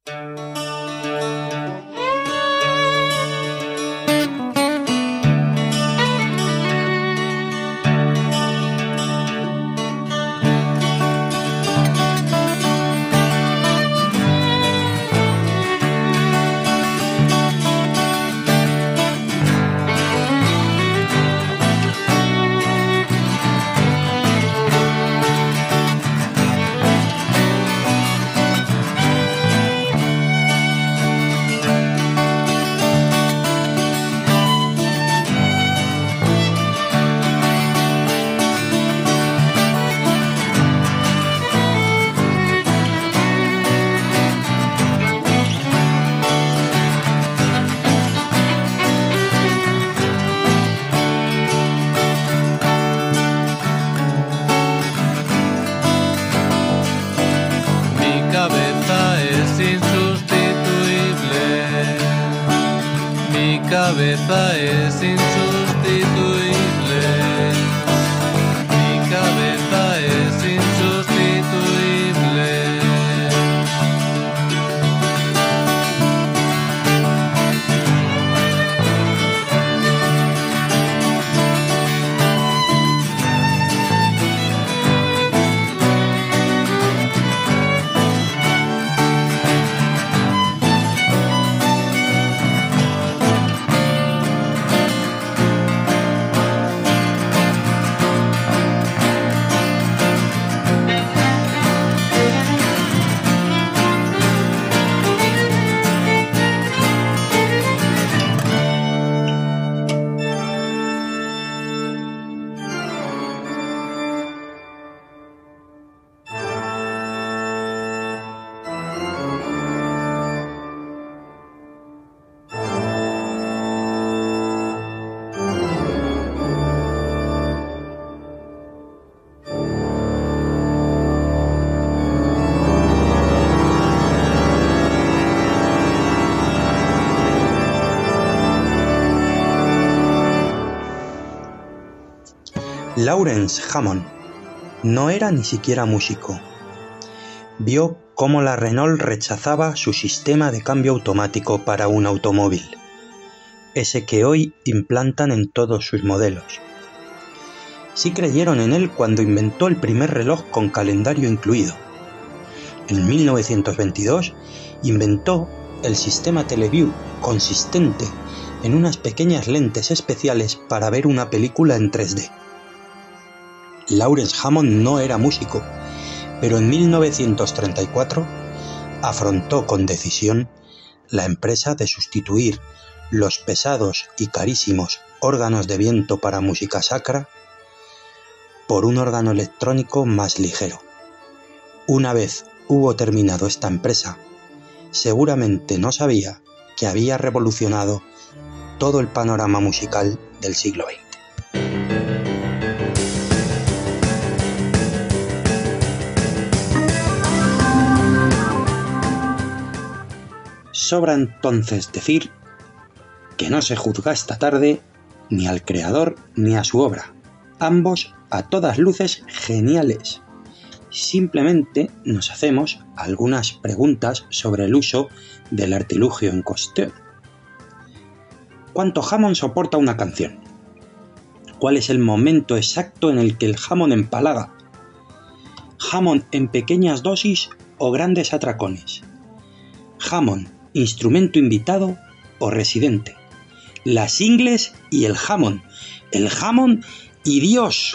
cabeza es insustituible. Mi cabeza es insustituible. Lawrence Hammond no era ni siquiera músico. Vio cómo la Renault rechazaba su sistema de cambio automático para un automóvil, ese que hoy implantan en todos sus modelos. Sí creyeron en él cuando inventó el primer reloj con calendario incluido. En 1922 inventó el sistema Teleview, consistente en unas pequeñas lentes especiales para ver una película en 3D. Lawrence Hammond no era músico, pero en 1934 afrontó con decisión la empresa de sustituir los pesados y carísimos órganos de viento para música sacra por un órgano electrónico más ligero. Una vez hubo terminado esta empresa, seguramente no sabía que había revolucionado todo el panorama musical del siglo XX. Sobra entonces decir que no se juzga esta tarde ni al creador ni a su obra, ambos a todas luces geniales. Simplemente nos hacemos algunas preguntas sobre el uso del artilugio en cuestión. ¿Cuánto Hammond soporta una canción? ¿Cuál es el momento exacto en el que el Hammond empalaga? ¿Hammond en pequeñas dosis o grandes atracones? ¿Hammond instrumento invitado o residente? Las ingles y el Hammond y Dios.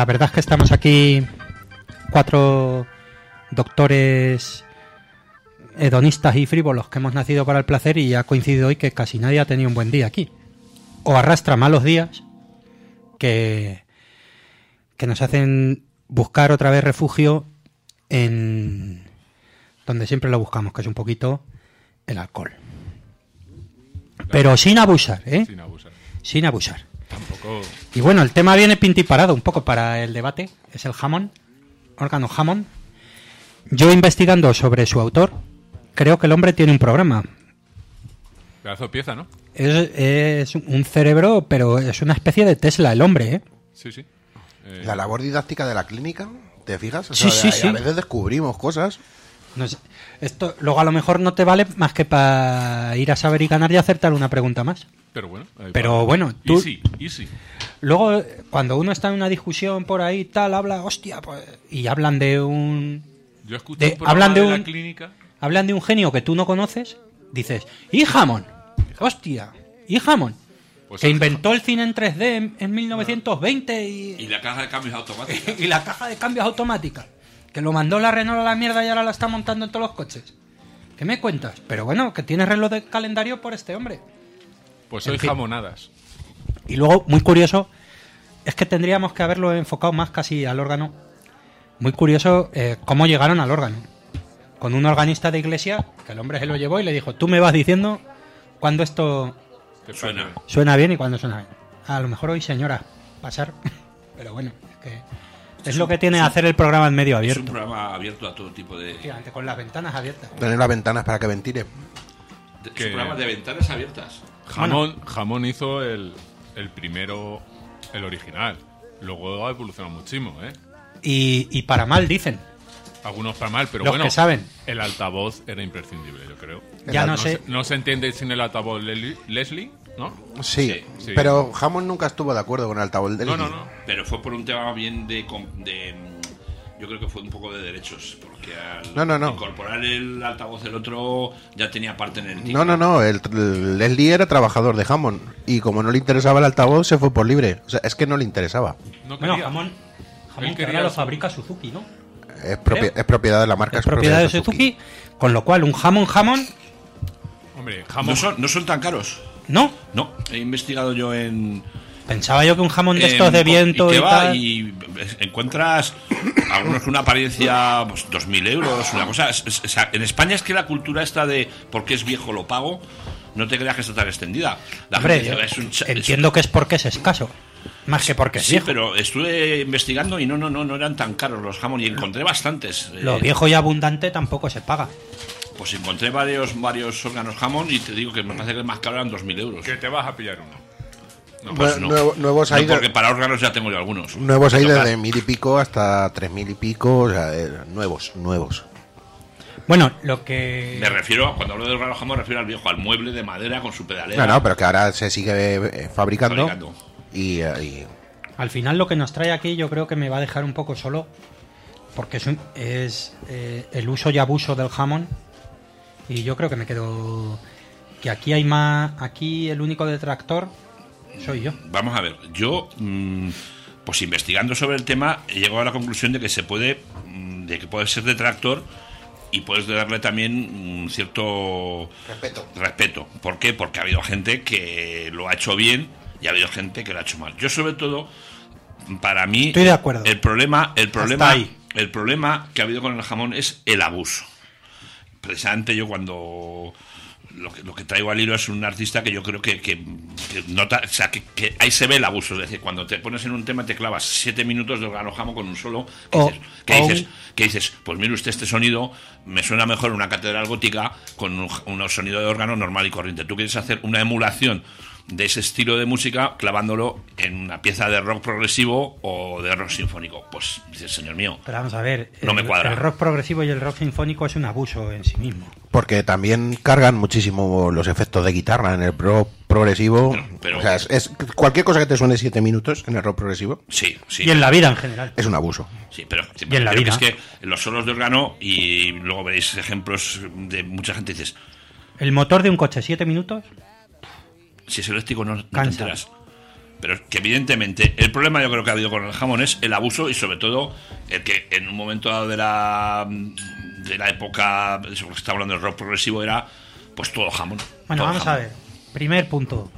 la verdad es que estamos aquí 4 doctores hedonistas y frívolos que hemos nacido para el placer y ha coincidido hoy que casi nadie ha tenido un buen día aquí. O arrastra malos días que nos hacen buscar otra vez refugio en donde siempre lo buscamos, que es un poquito el alcohol. Pero sin abusar, ¿eh? Sin abusar. Sin abusar. Tampoco... Y bueno, el tema viene pintiparado un poco para el debate. Es el Hammond, órgano Hammond. Yo investigando sobre su autor, creo que el hombre tiene un programa. Pedazo de pieza, ¿no? Es un cerebro, pero es una especie de Tesla el hombre, ¿eh? Sí, sí. La labor didáctica de la clínica, ¿te fijas? O Sí, sea, sí. A veces descubrimos cosas. No sé, esto luego a lo mejor no te vale más que para ir a saber y ganar y acertar una pregunta más. Pero bueno. Pero bueno, tú... Easy. Luego, cuando uno está en una discusión por ahí tal, habla, hostia, pues, y hablan de un... Yo escuché un programa hablan de la un clínica. Hablan de un genio que tú no conoces, dices, ¡y Hammond! ¡Hostia! ¡Y Hammond! Pues que el- inventó el cine en 3D en 1920 Y la caja de cambios automática. y la caja de cambios automática. Que lo mandó la Renault a la mierda y ahora la está montando en todos los coches. ¿Qué me cuentas? Pero bueno, que tienes reloj de calendario por este hombre. Pues soy en fin. jamonadas. Y luego, muy curioso, es que tendríamos que haberlo enfocado más casi al órgano. Muy curioso cómo llegaron al órgano. Con un organista de iglesia, que el hombre se lo llevó y le dijo, tú me vas diciendo cuándo esto Te Suena. parece. suena bien y cuándo suena bien. A lo mejor hoy, señora, pasar. Pero bueno, es lo que tiene hacer el programa en medio Es un abierto. programa abierto a todo tipo de... Efectivamente, con las ventanas abiertas. Tener las ventanas para que ventile. Es Que- un programa de ventanas abiertas. Jamón hizo el primero, el original. Luego ha evolucionado muchísimo, ¿eh? Y para mal, dicen. Algunos para mal, pero Los bueno, que saben. el altavoz era imprescindible, yo creo. Ya no sé. No se entiende sin el altavoz Leslie, ¿no? Sí, Sí. pero Hammond nunca estuvo de acuerdo con el altavoz del No, Leslie. no, no. Pero fue por un tema bien yo creo que fue un poco de derechos. Porque al No. incorporar el altavoz del otro ya tenía parte en el título. No, el Leslie era trabajador de Hammond y como no le interesaba el altavoz se fue por libre. O sea, es que no le interesaba. No Bueno, quería. jamón Él que quería ahora lo eso. fabrica Suzuki, ¿no? Es propiedad de la marca. Es propiedad de Suzuki, con lo cual un jamón, Hombre, jamón. No son tan caros. ¿no? No, he investigado yo en... Pensaba yo que un jamón de estos de viento y, y que va tal... y encuentras algunos con una apariencia, pues 2.000 euros, una cosa. En España es que la cultura esta de porque es viejo lo pago, no te creas que está tan extendida. La Hombre, gente yo dice, es un entiendo que es porque es escaso, más que porque es Sí, viejo. pero estuve investigando y no eran tan caros los jamón y encontré bastantes. Lo viejo y abundante tampoco se paga. Pues encontré varios órganos jamón y te digo que me parece que el más caro eran 2.000 euros. Que te vas a pillar uno. No, pues no. Nuevos No, hay porque para órganos ya tengo yo algunos. Nuevos Me hay toca. desde 1.000 y pico hasta 3.000 y pico, o sea, nuevos. Bueno, lo que... Me refiero, cuando hablo de órgano jamón, me refiero al viejo, al mueble de madera con su pedalera. No, pero que ahora se sigue fabricando. Fabricando. Y Al final lo que nos trae aquí yo creo que me va a dejar un poco solo, porque es el uso y abuso del jamón, y yo creo que me quedo... Que aquí hay más... Aquí el único detractor soy yo. Vamos a ver, yo, pues investigando sobre el tema, he llegado a la conclusión de que se puede, de que puedes ser detractor y puedes darle también un cierto respeto. ¿Por qué? Porque ha habido gente que lo ha hecho bien y ha habido gente que lo ha hecho mal. Yo sobre todo, para mí, Estoy de acuerdo. el problema ahí. que ha habido con el jamón es el abuso. Precisamente yo cuando lo que traigo al hilo es un artista que yo creo que nota, o sea, que ahí se ve el abuso. Es decir, cuando te pones en un tema te clavas 7 minutos de órgano jamón con un solo, que dices, pues mire usted, este sonido me suena mejor una catedral gótica con un sonido de órgano normal y corriente. Tú quieres hacer una emulación de ese estilo de música clavándolo en una pieza de rock progresivo o de rock sinfónico. Pues dices, señor mío, Pero vamos a ver, No me cuadra. el rock progresivo y el rock sinfónico es un abuso en sí mismo. porque también cargan muchísimo los efectos de guitarra en el rock progresivo. Pero- o sea, es cualquier cosa que te suene 7 minutos en el rock progresivo sí. Y en la vida en general. es un abuso. Sí, pero Y en la creo que vida. es que los solos de órgano, y luego veréis ejemplos de mucha gente, dices, El motor de un coche, 7 minutos. si es eléctrico no te Cansa. enteras. Pero que evidentemente el problema yo creo que ha habido con el jamón es el abuso y sobre todo el que en un momento dado de la época, eso que está hablando del rock progresivo, era pues todo jamón. Bueno, todo vamos jamón. a ver. Primer punto.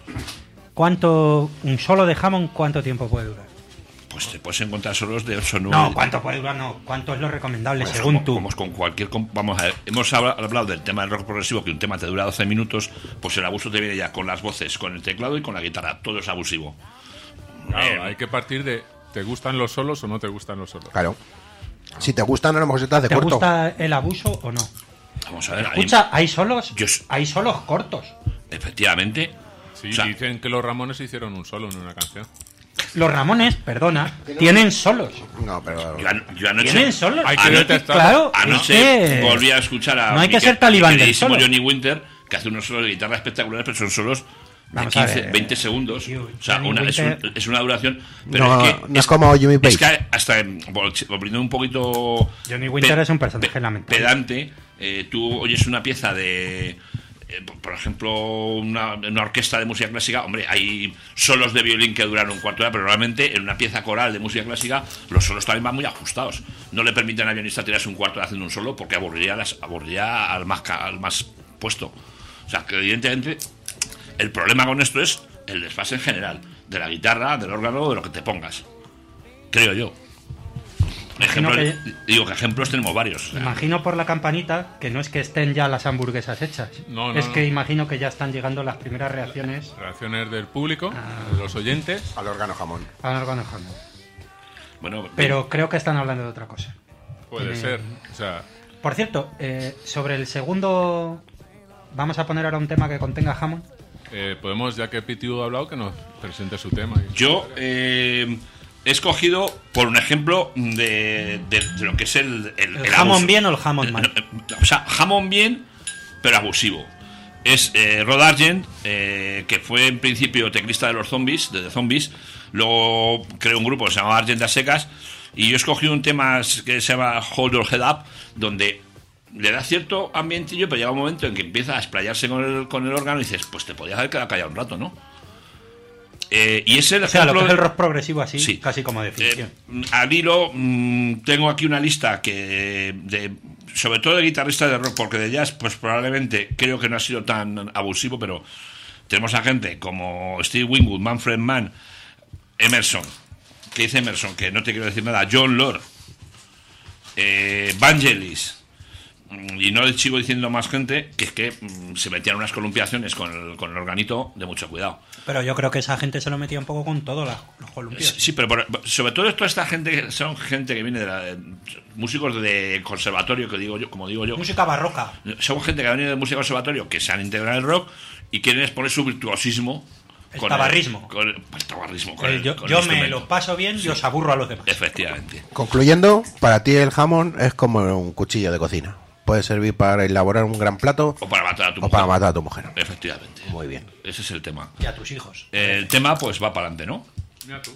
Un solo de jamón, ¿cuánto tiempo puede durar? Pues te puedes encontrar solos de 8 o 9. No, ¿cuánto puede durar? No, ¿cuánto es lo recomendable Pues según tú? como con cualquier. Vamos a ver, hemos hablado del tema del rock progresivo, que un tema te dura 12 minutos, pues el abuso te viene ya con las voces, con el teclado y con la guitarra. Todo es abusivo. Claro, hay que partir de ¿te gustan los solos o no te gustan los solos? Claro. Si te gustan, a lo mejor se te hace ¿Te corto. gusta el abuso o no? Vamos a ver. Escucha, hay solos Yo- cortos. Efectivamente. Sí, O sea, dicen que los Ramones hicieron un solo en una canción. Los Ramones, perdona, tienen solos. No, pero... yo anoche. Tienen solos. Hay que Anoche- detectar. Claro, Anoche es que volví a escuchar a no hay que mi ser talibán del queridísimo solo. Johnny Winter, que hace unos solos de guitarra espectaculares, pero son solos de Vamos a 15, ver, 20 segundos. tío, O sea, Johnny Winter- es una duración. Pero No, es que, no es como Jimmy Page. Es que hasta volviendo un poquito. Johnny Winter es un personaje lamentable. Pedante, tú oyes una pieza de. Por ejemplo, una orquesta de música clásica, hombre, hay solos de violín que duran un cuarto de hora, pero normalmente en una pieza coral de música clásica los solos también van muy ajustados. No le permiten al guionista tirarse un cuarto de haciendo un solo porque aburriría al más puesto. O sea, que evidentemente el problema con esto es el desfase en general, de la guitarra, del órgano, de lo que te pongas. Creo yo. Imagino Digo que ejemplos tenemos varios. O sea, Imagino por la campanita que no es que estén ya las hamburguesas hechas. No, es no. que imagino que ya están llegando las primeras reacciones Reacciones del público, de los oyentes. Al órgano jamón. al órgano jamón. bueno, Pero creo que están hablando de otra cosa. Puede ser. O sea, Por cierto, sobre el segundo, vamos a poner ahora un tema que contenga jamón. podemos, ya que Pitiu ha hablado, que nos presente su tema. yo he escogido por un ejemplo de lo que es el ¿El jamón abuso. bien o el jamón mal? O sea, jamón bien, pero abusivo. Es Rod Argent, que fue en principio teclista de los Zombies, de The Zombies. Luego creó un grupo que se llamaba Argent a secas. Y yo he escogido un tema que se llama Hold Your Head Up, donde le da cierto ambientillo, pero llega un momento en que empieza a explayarse con el órgano y dices, pues te podías haber quedado callado un rato, ¿no? Y es el O sea, lo ejemplo que es el rock progresivo así, Sí. casi como definición. al hilo, tengo aquí una lista sobre todo de guitarristas de rock, porque de jazz pues probablemente creo que no ha sido tan abusivo, pero tenemos a gente como Steve Winwood, Manfred Mann, Emerson, que dice Emerson, que no te quiero decir nada, John Lord, Vangelis, y no le sigo diciendo más gente, que es que se metían unas columpiaciones con el organito de mucho cuidado. Pero yo creo que esa gente se lo metía un poco con todo, los columpios. Sí, pero sobre todo toda esta gente son gente que viene de músicos de conservatorio, como digo yo. Música barroca. Son gente que ha venido de música conservatorio, que se han integrado en el rock y quieren exponer su virtuosismo. El tabarrismo. El tabarrismo. Yo con me instrumento. lo paso bien y os aburro a los demás. Efectivamente. Concluyendo, para ti el jamón es como un cuchillo de cocina. Puede servir para elaborar un gran plato O para matar a tu o mujer. para matar a tu mujer. Efectivamente. Muy bien. Ese es el tema. Y a tus hijos. El tema pues va para adelante, ¿no? Mira tú.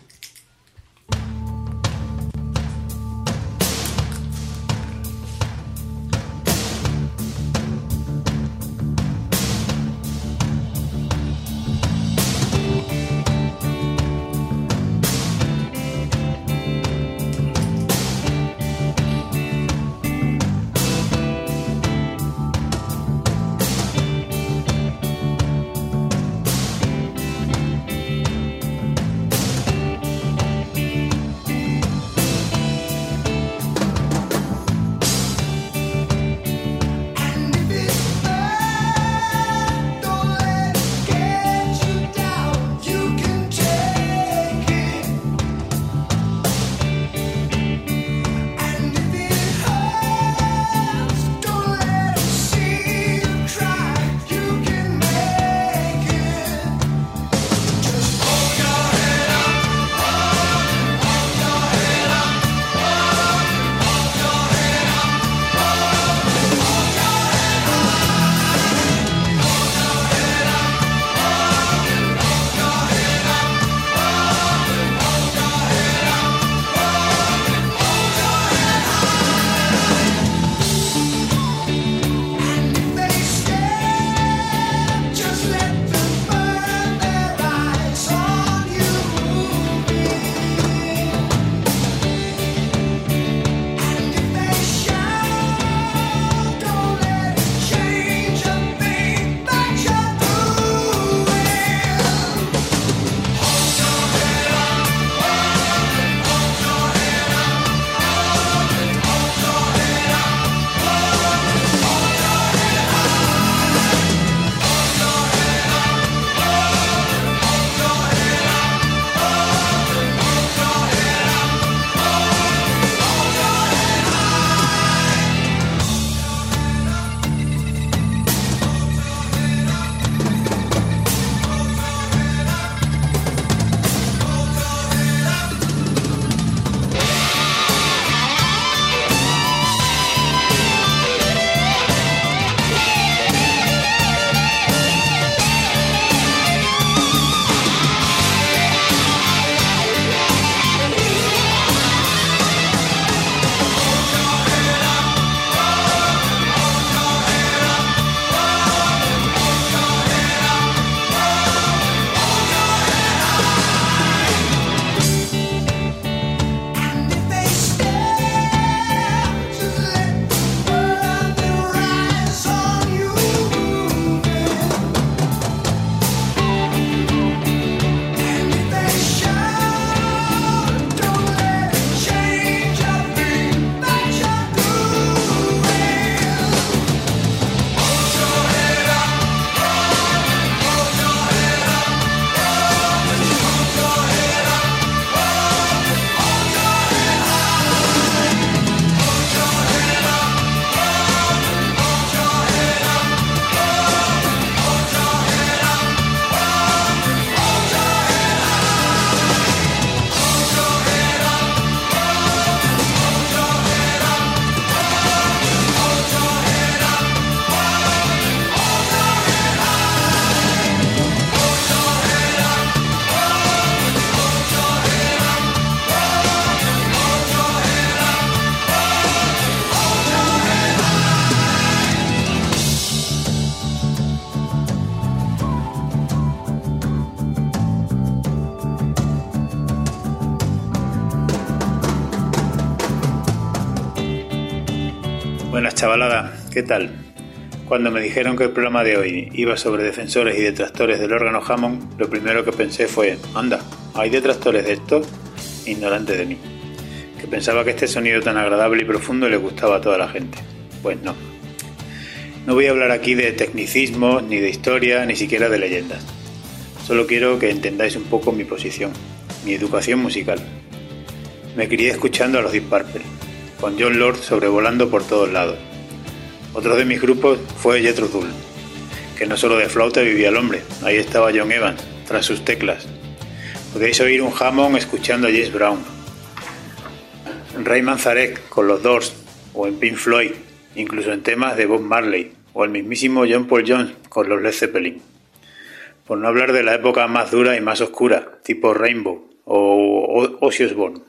Buenas chavalada, ¿qué tal? Cuando me dijeron que el programa de hoy iba sobre defensores y detractores del órgano Hammond, lo primero que pensé fue, anda, ¿hay detractores de esto? Ignorante de mí, que pensaba que este sonido tan agradable y profundo le gustaba a toda la gente. Pues no. No voy a hablar aquí de tecnicismos, ni de historia, ni siquiera de leyendas. Solo quiero que entendáis un poco mi posición, mi educación musical. Me crié escuchando a los Deep Purple, con Jon Lord sobrevolando por todos lados. Otro de mis grupos fue Jethro Tull, que no solo de flauta vivía el hombre, ahí estaba John Evans, tras sus teclas. Podéis oír un Hammond escuchando a James Brown, Ray Manzarek con los Doors, o en Pink Floyd, incluso en temas de Bob Marley, o el mismísimo John Paul Jones con los Led Zeppelin. Por no hablar de la época más dura y más oscura, tipo Rainbow o Ozzy Osbourne.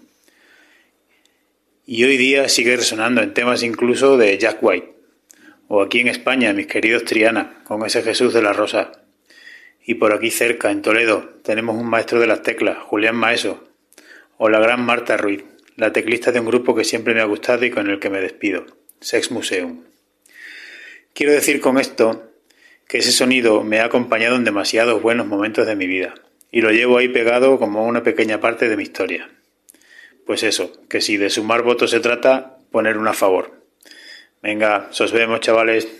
Y hoy día sigue resonando en temas incluso de Jack White. O aquí en España, mis queridos Triana, con ese Jesús de la Rosa. Y por aquí cerca, en Toledo, tenemos un maestro de las teclas, Julián Maeso. O la gran Marta Ruiz, la teclista de un grupo que siempre me ha gustado y con el que me despido, Sex Museum. Quiero decir con esto que ese sonido me ha acompañado en demasiados buenos momentos de mi vida. Y lo llevo ahí pegado como una pequeña parte de mi historia. Pues eso, que si de sumar votos se trata, poner una a favor. Venga, sos vemos, chavales.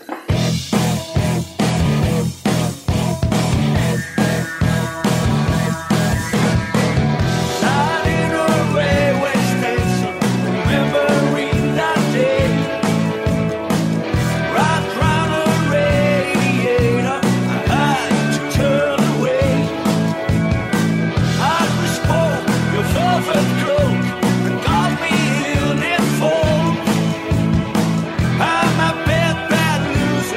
I'm a bad, bad news.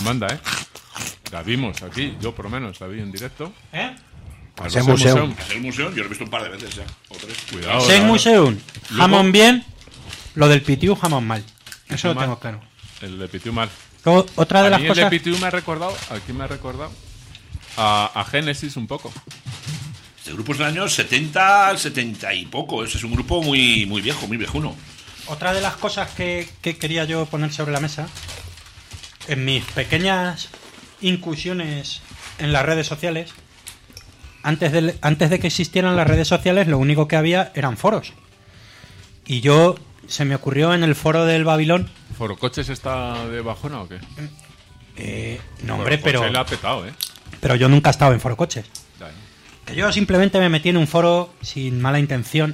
Amanda, ¿eh? La vimos aquí, yo por lo menos la vi en directo. ¿Eh? Al Ese Rosell museo. Es el museo, yo lo he visto un par de veces ya. O tres. Cuidado. Sen Museum, Luego- jamón bien. Lo del Pitiu, jamón mal. Eso lo mal. tengo claro. El de Pitiu mal. Luego, otra de A las mí cosas... el de Pitiu me ha recordado, aquí me ha recordado a Genesis un poco. Este grupo es del año 70 al 70 y poco. Es un grupo muy, muy viejo, muy viejuno. Otra de las cosas que quería yo poner sobre la mesa, en mis pequeñas incursiones en las redes sociales, antes de que existieran las redes sociales, lo único que había eran foros. Y se me ocurrió en el foro del Babilón, ¿Forocoches está de bajona o qué? no hombre, Forocoches la ha petado, ¿eh? pero yo nunca he estado en foro coches. Ya, ¿eh? Que yo simplemente me metí en un foro sin mala intención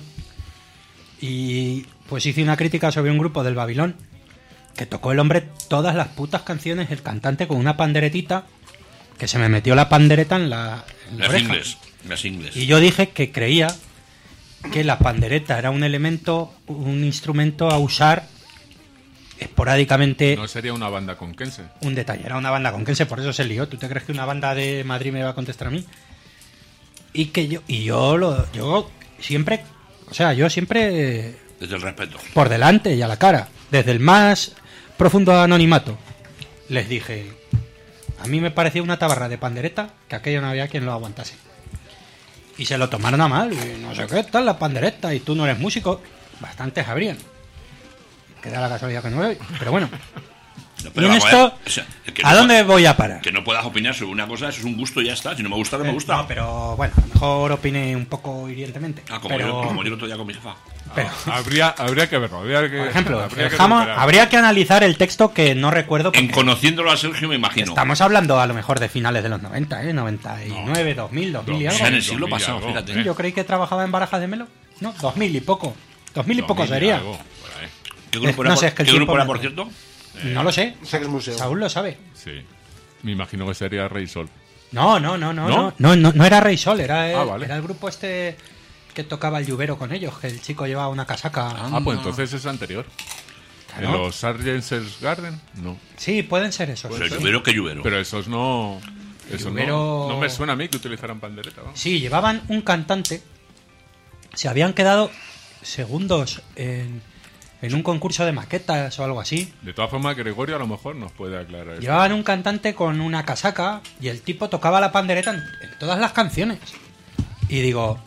y pues hice una crítica sobre un grupo del Babilón que tocó el hombre todas las putas canciones, el cantante con una panderetita, que se me metió la pandereta en la Las oreja. ingles. Las ingles. Y yo dije que creía que la pandereta era un elemento, un instrumento a usar esporádicamente. No sería una banda conquense. Un detalle, era una banda conquense, por eso se lió. ¿Tú te crees que una banda de Madrid me va a contestar a mí? Y que yo siempre, o sea, yo siempre Desde el respeto. por delante y a la cara, desde el más profundo anonimato, les dije, a mí me parecía una tabarra de pandereta que aquello no había quien lo aguantase. Y se lo tomaron a mal, y no sé qué tal la pandereta, y tú no eres músico. Bastantes habrían. Queda la casualidad que no voy, pero bueno. No, Y pero en vamos esto, ver, o sea, que ¿a no dónde pu- voy a parar? Que no puedas opinar sobre una cosa, eso es un gusto y ya está. Si no me gusta, no me gusta. No, pero bueno, a lo mejor opiné un poco hirientemente. Ah, como, pero, yo el otro día con mi jefa. pero, Habría que verlo. por ejemplo, habría que habría, recuperar. que analizar el texto que no recuerdo. En Porque conociéndolo a Sergio me imagino. estamos hablando a lo mejor de finales de los 90, 99, 2000 y algo. O sea, en el siglo 2000 pasado, algo, fíjate. Yo creí que trabajaba en Barajas de Melo. No, 2000 y poco. 2000 y poco 2000 sería. algo, por ahí. ¿Qué grupo no era, sé, es que el ¿qué grupo tiempo era, me- por cierto? No lo sé. Sé que es museo. Saúl lo sabe. Sí. Me imagino que sería Rey Sol. No era Rey Sol, era Ah, vale. el grupo este que tocaba el lluvero con ellos, que el chico llevaba una casaca. Ah, pues entonces es anterior. Claro. ¿En los Sargent's Garden? No. Sí, pueden ser esos. Pero lluvero que lluvero. Pero esos no. Eso Lluvero- no me suena a mí que utilizaran pandereta. ¿no? Sí, llevaban un cantante. Se habían quedado segundos en un concurso de maquetas o algo así. De todas formas, Gregorio a lo mejor nos puede aclarar esto. Llevaban un cantante con una casaca y el tipo tocaba la pandereta en todas las canciones. Y digo,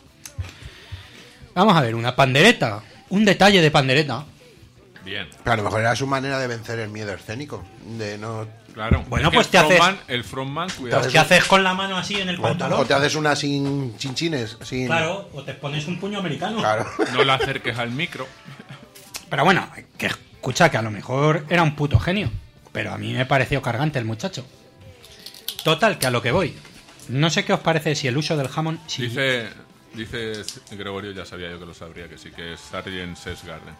vamos a ver, una pandereta, un detalle de pandereta. Bien. Pero a lo mejor era su manera de vencer el miedo escénico. De no. Claro. Bueno, Es que pues te haces- el frontman, cuidado. Pues, ¿qué haces con la mano así en el pantalón? O te haces una sin chinchines. Sin... Claro, o te pones un puño americano. Claro. No le acerques al micro. Pero bueno, que escucha que a lo mejor era un puto genio. Pero a mí me pareció cargante el muchacho. Total, que a lo que voy. No sé qué os parece si el uso del jamón... Si... Dice Gregorio, ya sabía yo que lo sabría, que sí, que es Sargent's Garden.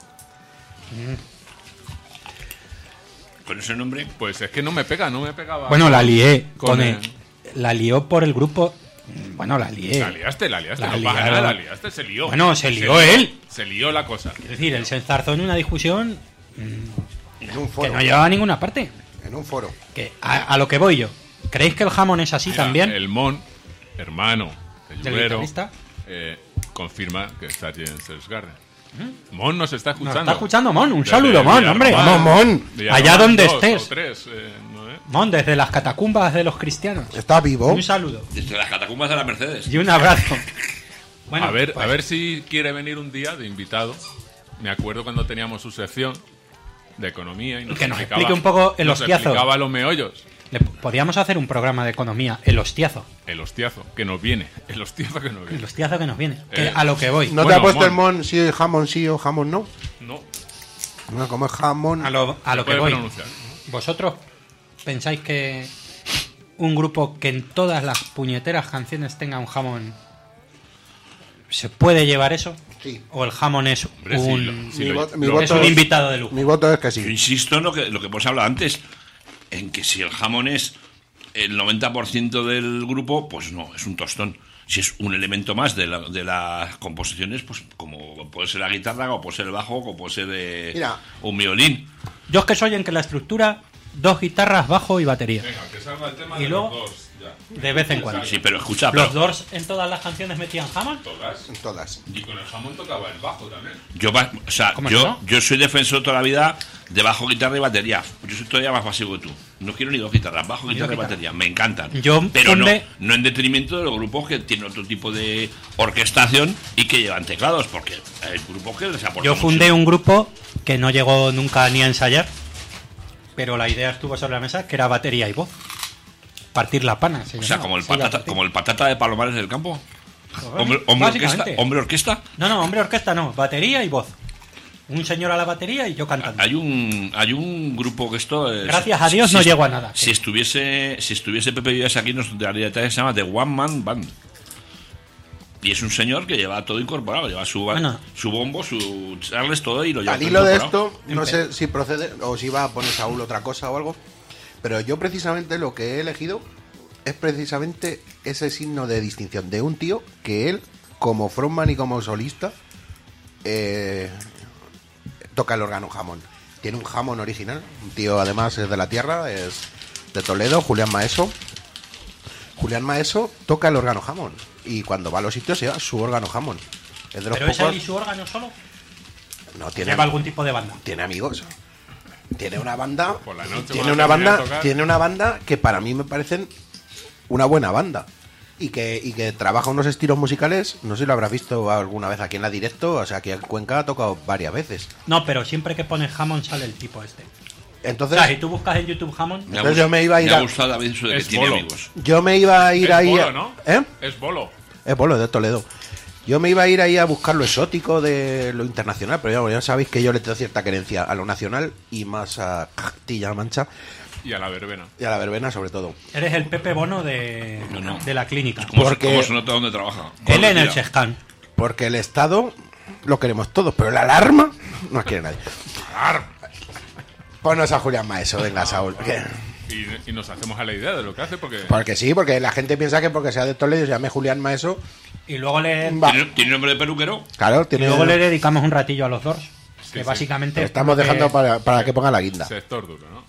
Con ese nombre. Pues es que no me pegaba. Bueno, la lié. Con La lió por el grupo... Bueno, la lié. La liaste, La no pasa liaron. nada, la liaste, se lió. Bueno, se lió él. Se lió la cosa. Es decir, él se enzarzó en una discusión En un que foro. no llevaba a ninguna parte. En un foro. Que a lo que voy yo. ¿Creéis que el jamón es así Mira, también? El Mon, hermano de ¿Del Lluvero, guitarrista? confirma que es Sargent's Garden. Mon nos está Nos escuchando. está escuchando Mon. Un Desde saludo, Mon, hombre. Villarromán, Vamos, Mon. Villarromán Allá donde 2 estés. o 3, ¿no, Mon, desde las catacumbas de los cristianos. Está vivo. Un saludo. Desde las catacumbas de la Mercedes. Y un abrazo. Bueno, a ver, pues, a ver si quiere venir un día de invitado. Me acuerdo cuando teníamos su sección de economía y Que nos explique un poco el nos hostiazo. explicaba los meollos. podíamos hacer un programa de economía, el hostiazo. El hostiazo que nos viene. El hostiazo que nos El viene. hostiazo que nos viene. Que Eh, a lo que voy. ¿No te Bueno, ha puesto el Mon. mon si es jamón sí o jamón no? No, No, como es jamón. A lo se que puede voy. pronunciar. ¿Vosotros pensáis que un grupo que en todas las puñeteras canciones tenga un jamón se puede llevar eso? Sí. ¿O el jamón es Hombre, sí, un, sí, Mi lo- voto- mi lo- voto es un invitado de lujo? Mi voto es que Yo sí. insisto en lo que hemos hablado antes, en que si el jamón es el 90% del grupo, pues no, es un tostón. Si es un elemento más de las composiciones, pues como puede ser la guitarra, o puede ser el bajo, o puede ser Mira. un violín. Yo es que soy en que la estructura 2 guitarras, bajo y batería. Venga, que salga el tema Y de luego- los dos. Ya. De vez en cuando. Sí, pero escucha, Los pero Doors en todas las canciones metían Hammond. Todas. Todas. Y con el Hammond tocaba el bajo también. ¿Cómo no? yo soy defensor toda la vida de bajo, guitarra y batería. Yo soy todavía más pasivo que tú. No quiero ni 2 guitarras, bajo, guitarra y batería. Me encantan. Yo pero fundé- no en detrimento de los grupos que tienen otro tipo de orquestación y que llevan teclados, porque hay grupos que les aportan Yo fundé mucho. un grupo que no llegó nunca ni a ensayar, pero la idea estuvo sobre la mesa, que era batería y voz. Partir la pana. O sea, como el patata de Palomares del Campo. Hombre Básicamente. orquesta. No, hombre orquesta no, batería y voz. Un señor a la batería y yo cantando. Hay un grupo que esto. Gracias a Dios no llegó a nada. Si estuviese Pepe Vives aquí, nos daría detalles. Se llama The One Man Band. Y es un señor que lleva todo incorporado. Lleva su bombo, su charles, todo y lo lleva Al todo hilo de incorporado. esto, no sé si procede o si va a poner Saúl otra cosa o algo, pero yo precisamente lo que he elegido es precisamente ese signo de distinción de un tío que él, como frontman y como solista, toca el órgano Hammond. Tiene un Hammond original, un tío además es de la tierra, es de Toledo, Julián Maeso. Julián Maeso toca el órgano Hammond y cuando va a los sitios lleva su órgano Hammond. Es de los ¿Pero es pocos... él y su órgano solo? No, tiene ¿Lleva algún tipo de banda? tiene amigos. Tiene una banda. Por la noche Tiene cuando una termina de banda. tocar. Tiene una banda que para mí me parecen una buena banda. Y que trabaja unos estilos musicales. No sé si lo habrás visto alguna vez aquí en la directo. O sea, aquí en Cuenca ha tocado varias veces. No, pero siempre que pones Hammond sale el tipo este. Entonces, O sea, si tú buscas en YouTube Hammond, Me ha Entonces yo me iba a ir me ha a- gustado David eso de que Es tiene bolo. amigos. yo me iba a ir Es ahí. bolo, ¿no? ¿Eh? Es bolo. Es bolo, de Toledo. Yo me iba a ir ahí a buscar lo exótico de lo internacional, pero ya sabéis que yo le tengo cierta querencia a lo nacional y más a Castilla-La Mancha Y a la verbena. y a la verbena sobre todo. eres el Pepe Bono de, No. de la clínica. Porque- ¿Cómo se nota dónde trabaja? Él en el Mira, Sescan. Porque el Estado lo queremos todos, pero la alarma no la quiere nadie. Ponnos a Julián Maeso, venga, Saúl. Y nos hacemos a la idea de lo que hace porque... Porque sí, porque la gente piensa que porque sea de Toledo se llame Julián Maeso. Y luego le, Va. ¿Tiene nombre de peluquero? Claro, y tiene. luego le dedicamos un ratillo a los Doors. Sí, Que sí. básicamente. Lo estamos dejando para que ponga la guinda. Sector duro, ¿no?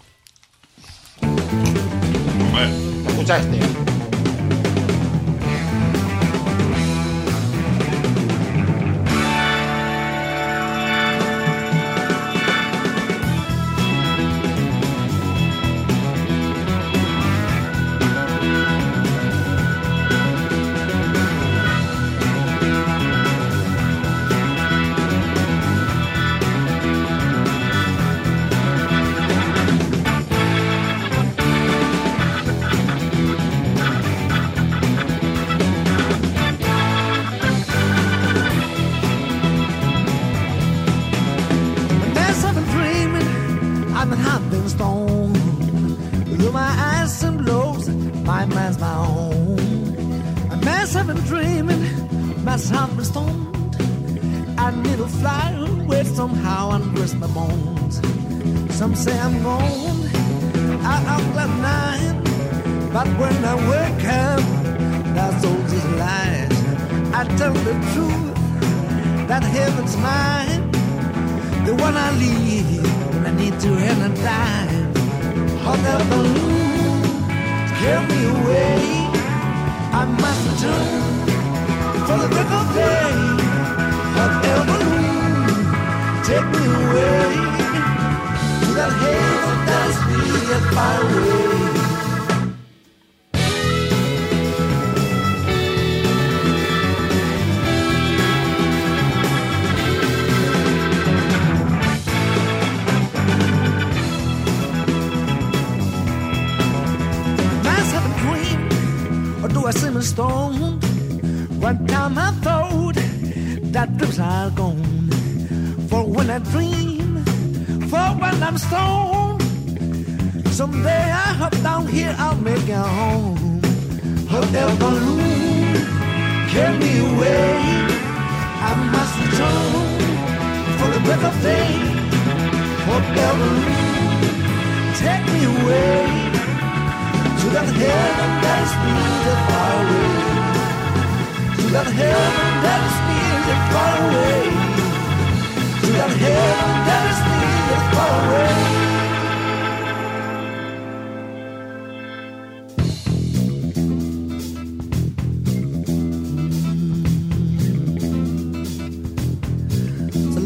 Bueno, Escucha este. Mess I've been dreaming, I've been hot and stoned. Though my eyes seem lows, my mind's my own. A mess I've been dreaming, mess I've been stoned. I need to fly away somehow and rest my bones. Some say I'm gone out of cloud nine, but when I wake up, that's all just lies. I tell the truth that heaven's mine. The one I leave when I need to end and die. Hot air balloon, carry me away. I must return for the break of day. Hot air balloon, take me away to that heaven that's near far away. Nights have a dream, or do I seem a stone? One time I thought that dreams are gone. For when I dream, for when I'm stoned, someday I hop down here, I'll make it home. Hot air balloon, carry me away. I must return for the breath of day. Hot air balloon, take me away to that heaven that is near far away. To that heaven that is near far away. To that heaven that is near far away.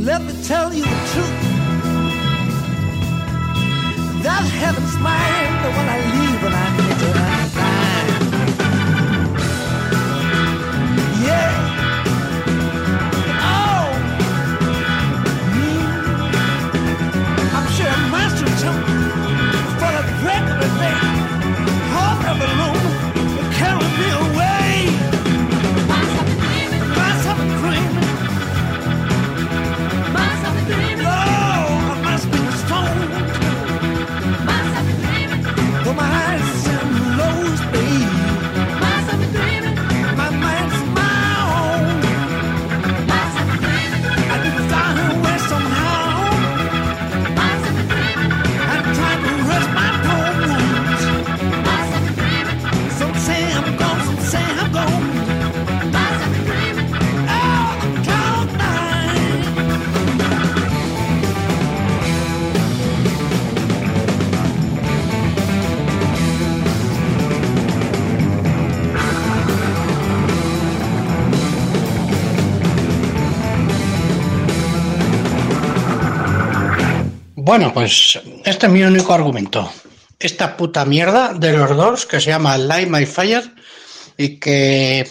let me tell you the truth. That heaven's mine, but when I leave and I need it, I'm blind. Yeah. Oh. I'm sure a master took for the break of the day. Half of the room will carry me away. Myself a dreaming. Myself a dreaming. Oh, I must be stoned. Though my eyes and lows be, my mind's my own. I can find a way somehow. I'm trying to rest my bones. Some say I'm gone, some say I'm gone. Oh, the cloud nine. Bueno, pues este es mi único argumento. Esta puta mierda de los Doors que se llama Light My Fire y que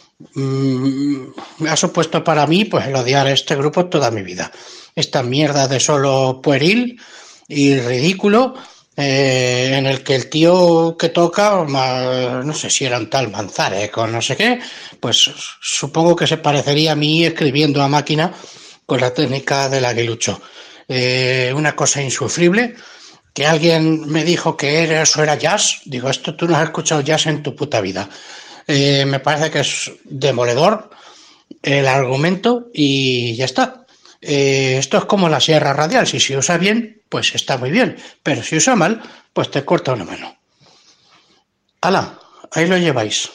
me ha supuesto para mí pues el odiar a este grupo toda mi vida. Esta mierda de solo pueril y ridículo en el que el tío que toca, no sé si era un tal Manzarek o no sé qué, pues supongo que se parecería a mí escribiendo a máquina con la técnica del aguilucho. Una cosa insufrible, que alguien me dijo que eso era jazz. Digo, esto tú no has escuchado jazz en tu puta vida. Me parece que es demoledor el argumento y ya está. Esto es como la sierra radial, si se usa bien, pues está muy bien, pero si usa mal, pues te corta una mano. ¡Hala! Ahí lo lleváis.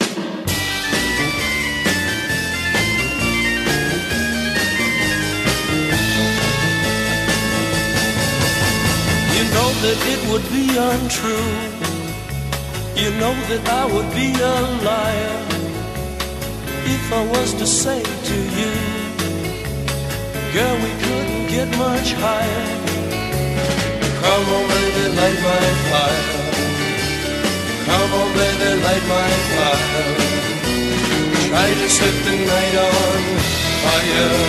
That it would be untrue. You know that I would be a liar if I was to say to you, girl, we couldn't get much higher. Come on, baby, light my fire. Come on, baby, light my fire. Try to set the night on fire.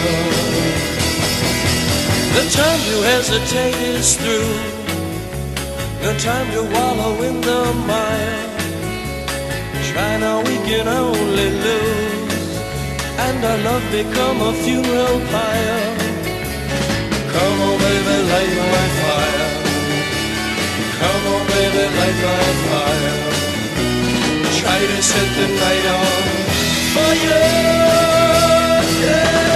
The time to hesitate is through. No time to wallow in the mire. Try now, we can only lose, and our love become a funeral pyre. Come on, baby, light my fire. Come on, baby, light my fire. Try to set the night on fire. Yeah.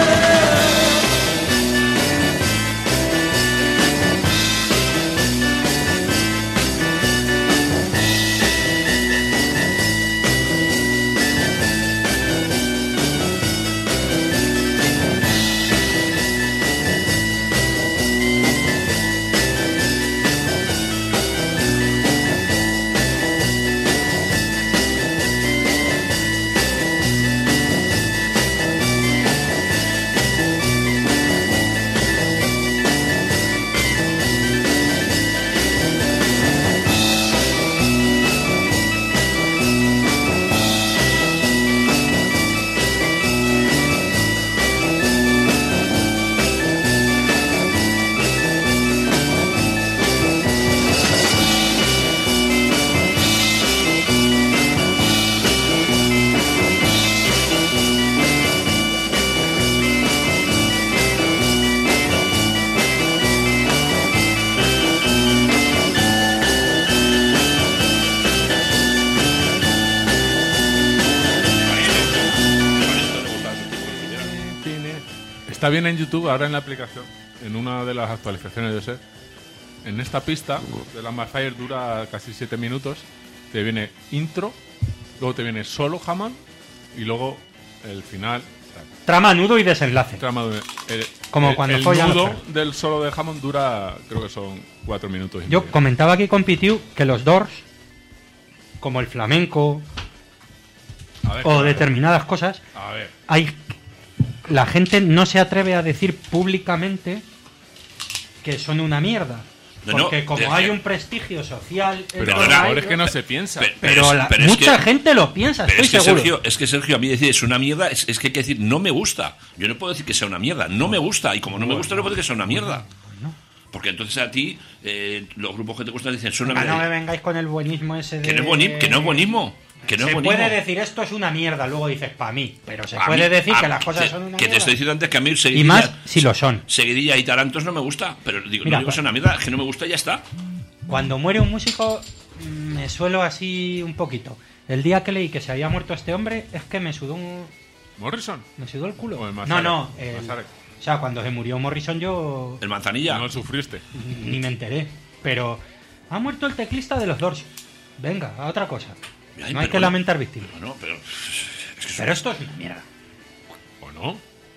Está bien en YouTube, ahora en la aplicación, en una de las actualizaciones de ser. En esta pista de la Fire dura casi 7 minutos. Te viene intro, luego te viene solo Hammond y luego el final. Trama, nudo y desenlace. Como cuando el follan nudo los perros. del solo de Hammond dura, creo que son 4 minutos y Yo medio. comentaba aquí con Pitiu que los Doors, como el flamenco A ver, o determinadas cosas, a ver. hay la gente no se atreve a decir públicamente que son una mierda. No, Porque no, como hay un prestigio social... Pero en ahora ellos, es que no se piensa. pero mucha gente lo piensa, Pero estoy es que seguro. Sergio, a mí decir es una mierda, es que hay que decir no me gusta. Yo no puedo decir que sea una mierda, no me gusta. Y como no me gusta, no puedo decir que sea una mierda. Porque entonces a ti, los grupos que te gustan dicen son una Venga, mierda. no me vengáis con el buenismo ese de... Que no es buenismo. Que no es buenismo. Se puede decir esto es una mierda, luego dices para mí, pero se A puede mí- decir a- que las cosas son una Que te mierda. estoy diciendo antes que a mí Y Seguidilla, más si lo son. Seguidilla y Tarantos no me gusta. Pero digo, Mira, no digo que sea una mierda, es que no me gusta y ya está. Cuando muere un músico me suelo así un poquito. El día que leí que se había muerto este hombre es que me sudó ¿Morrison? me sudó el culo. O el Mazarek. No, Mazarek. o sea, cuando se murió Morrison yo El Manzanilla. No sufriste. ni me enteré, pero ha muerto el teclista de los Doors. Venga, a otra cosa. Ay, No hay pero que bueno. lamentar víctimas. No, pero... Es que Pero esto es una mierda. ¿O no?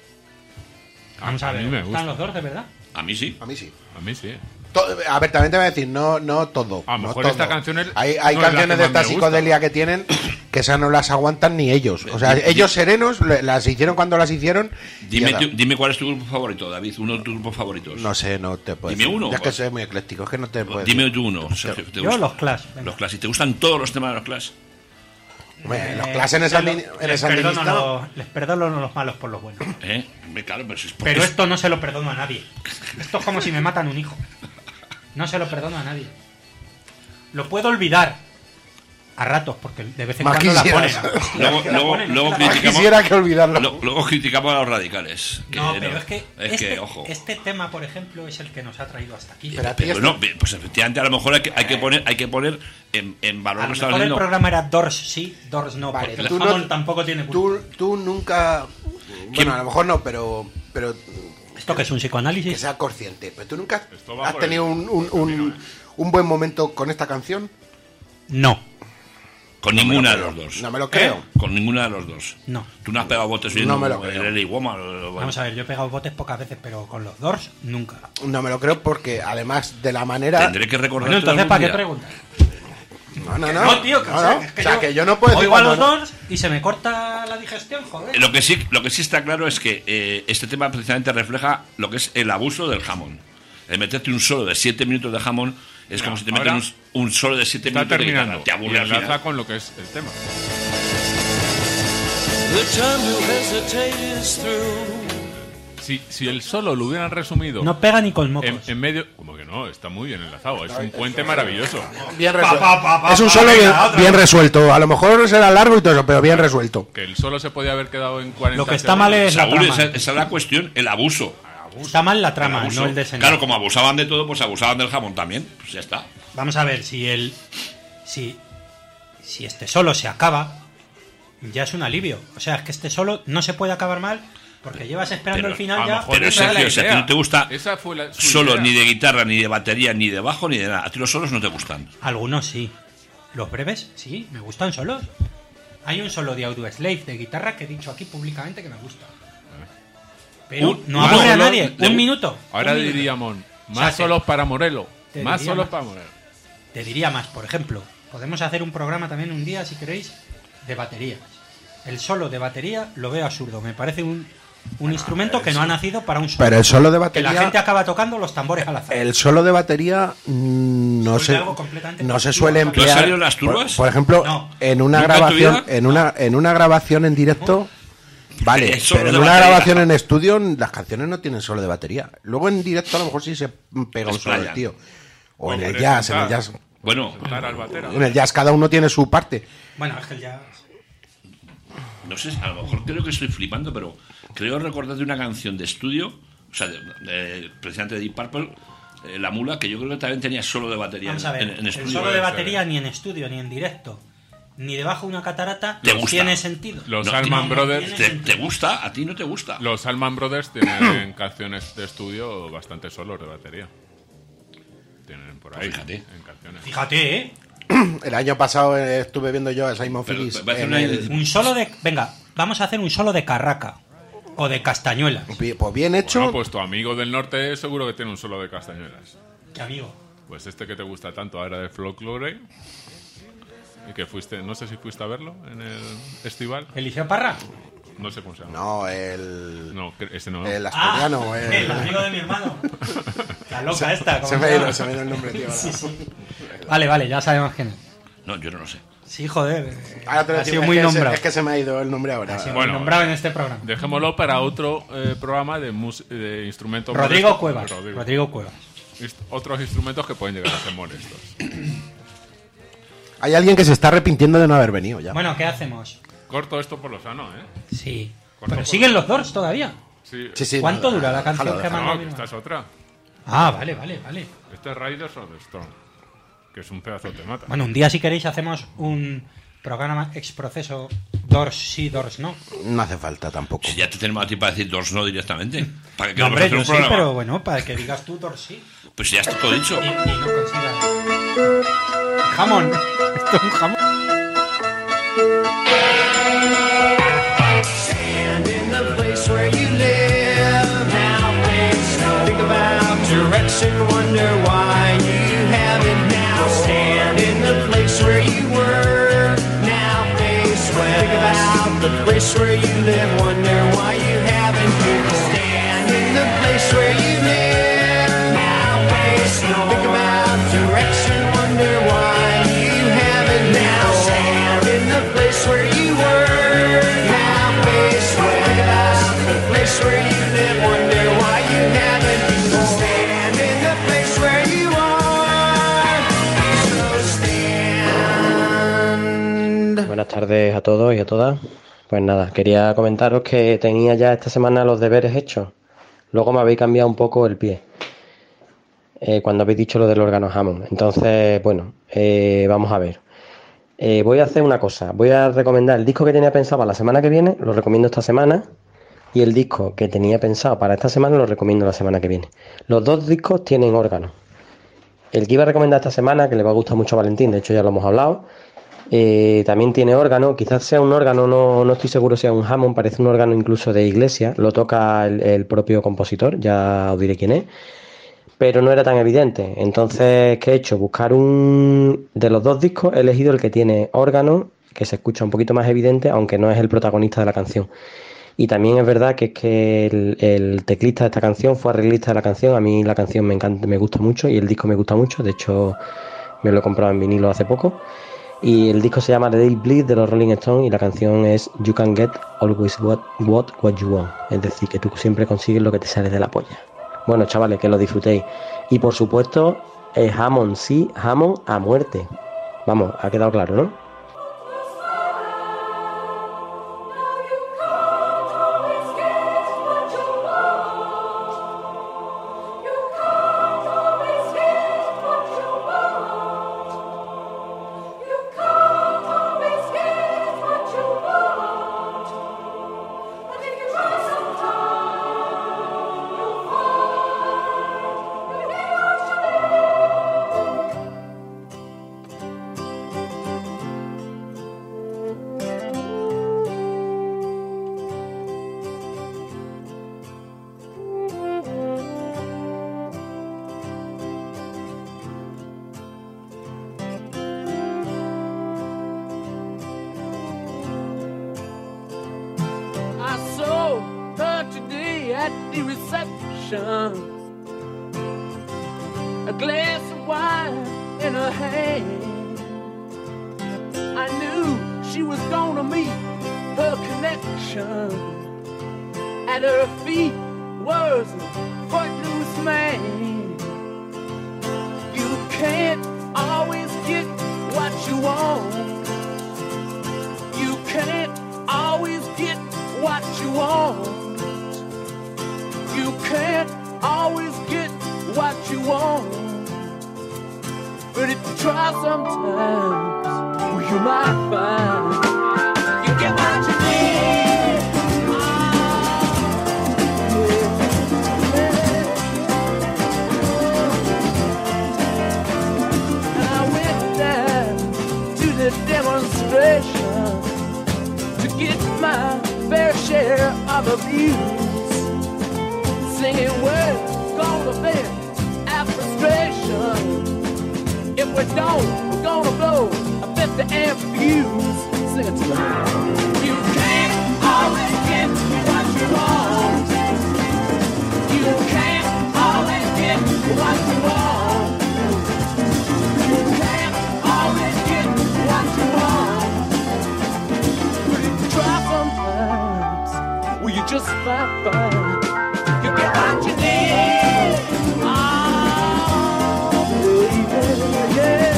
Vamos a ver, mí me ¿están gusta. los Doors de verdad? A mí sí. A mí sí. A mí sí. A ver, también te voy a decir, no todo. A lo no mejor todo. esta canción es- Hay no es la canciones que de más esta me gusta. psicodelia que tienen que esas no las aguantan ni ellos. O sea, ellos serenos las hicieron cuando las hicieron. y ya está. Dime cuál es tu grupo favorito, David. Uno de tus grupos favoritos. No sé, no te puedo Dime decir. uno, Ya es que pues. soy muy ecléctico, es que no te puedo Dime decir. tú uno, Sergio. que te Yo gusta. los Clash. venga. Los Clash. ¿Y te gustan todos los temas de los Clash? Hombre, los clases en esa les perdono los malos por los buenos. Claro, pero si es Pero esto no se lo perdono a nadie. Esto es como si me matan un hijo. No se lo perdono a nadie. Lo puedo olvidar a ratos, porque de vez en Más cuando la ponen. quisieras. Luego Más criticamos, quisiera que olvidarlo. luego criticamos a los radicales. que No, pero es que, ojo. este tema, por ejemplo, es el que nos ha traído hasta aquí. Pero a ti Pero esto- no, pues efectivamente a lo mejor hay que poner en valor A lo lo que estamos mejor el diciendo. programa era Doors sí, Doors no, Vale, porque el tú no- Hammond tampoco tiene culpa. Tú nunca... Bueno, a lo mejor no, pero ¿Esto que es un que psicoanálisis? sea consciente. Pero tú nunca Esto va has por tenido el- un buen momento con esta canción. No, Con ninguna de los dos. No me lo creo. Con ninguna de los dos. no. Tú no has pegado botes No viendo me lo creo. el LA Woman. Bueno. Vamos a ver, yo he pegado botes pocas veces, pero con los Doors nunca. No me lo creo porque además de la manera... Tendré que recordar. Bueno, entonces, ¿para qué preguntas? No. No, tío, que, No, o sea, no. es O sea, que yo no puedo decir oigo a los cuando no. Doors y se me corta la digestión, joder. Lo que sí está claro es que este tema precisamente refleja lo que es el abuso del jamón. El meterte un solo de 7 minutos de jamón es como si te meten ahora un solo de 7 Está minutos de terminando. guitarra. Te Y aburre al enlaza final. con lo que es el tema. The time to hesitate is through. Si el solo lo hubieran resumido No pega ni con mocos. en medio... Como que no, está muy bien enlazado. Es un puente maravilloso. Bien resuelto. Es un solo bien resuelto. A lo mejor será largo y todo eso, pero bien resuelto. Que el solo se podía haber quedado en 40 Lo que está mal segundos. es la Saúl, trama. esa es la cuestión, el abuso. Está mal la trama, El abuso. no el desenlace. Claro, como abusaban de todo, pues abusaban del jamón también. Pues ya está. Vamos a ver, si este solo se acaba, ya es un alivio. O sea, es que este solo no se puede acabar mal porque llevas esperando Pero el final a lo ya. mejor Pero esa era la Sergio, si a ti idea. no te gusta Esa fue su solo idea. ni de guitarra, ni de batería, ni de bajo, ni de nada. A ti los solos no te gustan. Algunos sí. Los breves, sí, me gustan solos. Hay un solo de Audioslave de guitarra que he dicho aquí públicamente que me gusta. Pero no un aburre a solo nadie. de- Un minuto. Ahora un minuto. diríamos, O sea, más que- solos para Morelo. te Más diría solos más. para Morelo. Te diría más, por ejemplo, podemos hacer un programa también un día, si queréis, de baterías. El solo de batería lo veo absurdo. Me parece un instrumento que no ha nacido para un solo. Pero el solo de Que batería... la gente acaba tocando los tambores al azar. El solo de batería no Vuelve se, algo completamente no se pasivo. suele ¿Tú has emplear. salido en las turbas? Por ejemplo, No. en una ¿Nunca en tu grabación, vida? en una grabación en directo, vale, El solo pero en de una batería. grabación en estudio las canciones no tienen solo de batería. Luego en directo a lo mejor sí se pega un solo del Explayan. tío. O O en el puedes jazz, en el cantar. jazz. Bueno, Sentar al batera. En el jazz cada uno tiene su parte. Bueno, es que ya... no sé, a lo mejor creo que estoy flipando, pero creo recordar de una canción de estudio, o sea, precisamente de Deep Purple, La Mula, que yo creo que también tenía solo de batería Vamos a ver, en el estudio. solo de puede ser, batería ni en estudio, ni en directo, ni debajo de una catarata, ¿Te gusta? tiene sentido. Los No, Allman no, Brothers... tiene- ¿Te gusta? ¿A ti no te gusta? Los Allman Brothers tienen canciones de estudio bastante solos de batería. Tienen por ahí. Fíjate. En canciones. Fíjate, ¿eh? El año pasado estuve viendo yo a Simon Pero, Phillips. va a hacer en una- el- Un solo de... Venga, vamos a hacer un solo de carraca. O de castañuelas. Pues bien hecho. Bueno, pues tu amigo del norte seguro que tiene un solo de castañuelas. Qué amigo. Pues este que te gusta tanto ahora de Folklore. Y que fuiste, no sé si fuiste a verlo en el festival. Eliseo Parra. No sé cómo se llama. No, el... No, ese no. El asturiano. El amigo de mi hermano. La loca esta. Se me ha ido el nombre, tío. Sí, sí. Vale, ya sabemos quién es. No, yo no lo sé. Sí, joder. Ahora te lo Ha digo, sido muy nombrado. Es que se me ha ido el nombre ahora. Ha sido muy nombrado en este programa. Dejémoslo para otro programa de instrumentos Rodrigo molestos. Cuevas. Rodrigo Cuevas. Otros instrumentos que pueden llegar a ser molestos. Hay alguien que se está arrepintiendo de no haber venido ya. Bueno, ¿qué hacemos? Corto esto por lo sano, ¿eh? Sí. Corto Pero siguen los Doors todavía. Sí. ¿Cuánto dura la canción que mandó? No, esta es otra. Ah, vale. Este es Riders of the Storm, que es un pedazo de mata. Bueno, un día si queréis hacemos un programa ex proceso Doors sí, Doors no. No hace falta tampoco. Si ya te tenemos a ti para decir Doors no directamente. ¿Para qué No, hombre, queremos yo hacer un sí, programa? pero bueno, para que digas tú Doors sí. Pues ya está todo dicho. Y no consigas. Jamón. Esto es un jamón. Stand in the place where you live. Now face no. Think about direction, wonder why you haven't now. Stand in the place where you were. Now face west. Think about the place where you live, wonder why you haven't been. Stand in the place where you live. Now face no. Think about direction, wonder why you haven't now. Stand in the place where you were. Now face west. Think about the place where you live, wonder why you haven't been. Stand in the place where you are. So stand. Buenas tardes a todos y a todas. Pues nada, quería comentaros que tenía ya esta semana los deberes hechos. Luego me habéis cambiado un poco el pie cuando habéis dicho lo del órgano Hammond. Entonces, bueno, vamos a ver. Voy a hacer una cosa. Voy a recomendar el disco que tenía pensado para la semana que viene, lo recomiendo esta semana. Y el disco que tenía pensado para esta semana lo recomiendo la semana que viene. Los dos discos tienen órgano. El que iba a recomendar esta semana, que le va a gustar mucho a Valentín, de hecho ya lo hemos hablado, también tiene órgano. Quizás sea un órgano, no estoy seguro si sea un Hammond, parece un órgano incluso de iglesia. Lo toca el propio compositor, ya os diré quién es. Pero no era tan evidente. Entonces, ¿qué he hecho? Buscar un... De los dos discos he elegido el que tiene órgano, que se escucha un poquito más evidente, aunque no es el protagonista de la canción. Y también es verdad que el teclista de esta canción fue arreglista de la canción. A mí la canción me encanta, me gusta mucho y el disco me gusta mucho. De hecho, me lo he comprado en vinilo hace poco. Y el disco se llama The Day Bleed de los Rolling Stones y la canción es You Can Get Always What You Want. Es decir, que tú siempre consigues lo que te sale de la polla. Bueno, chavales, que lo disfrutéis. Y por supuesto, Hammond sí, Hammond a muerte. Vamos, ha quedado claro, ¿no? A glass of wine in her hand. I knew she was gonna meet her connection. At her feet was a footloose man. You can't always get what you want. You can't always get what you want. You can't always get what you want. But if you try sometimes, well, you might find you get what you need. And I went down to the demonstration to get my fair share of abuse, singing words gonna vent our frustration. If we don't, we're gonna blow a 50 amp fuse. Sing it to me. You can't always get what you want. You can't always get what you want. You can't always get what you want. But if you try sometimes, well, you just might find you get what you need. Oh, baby, yeah.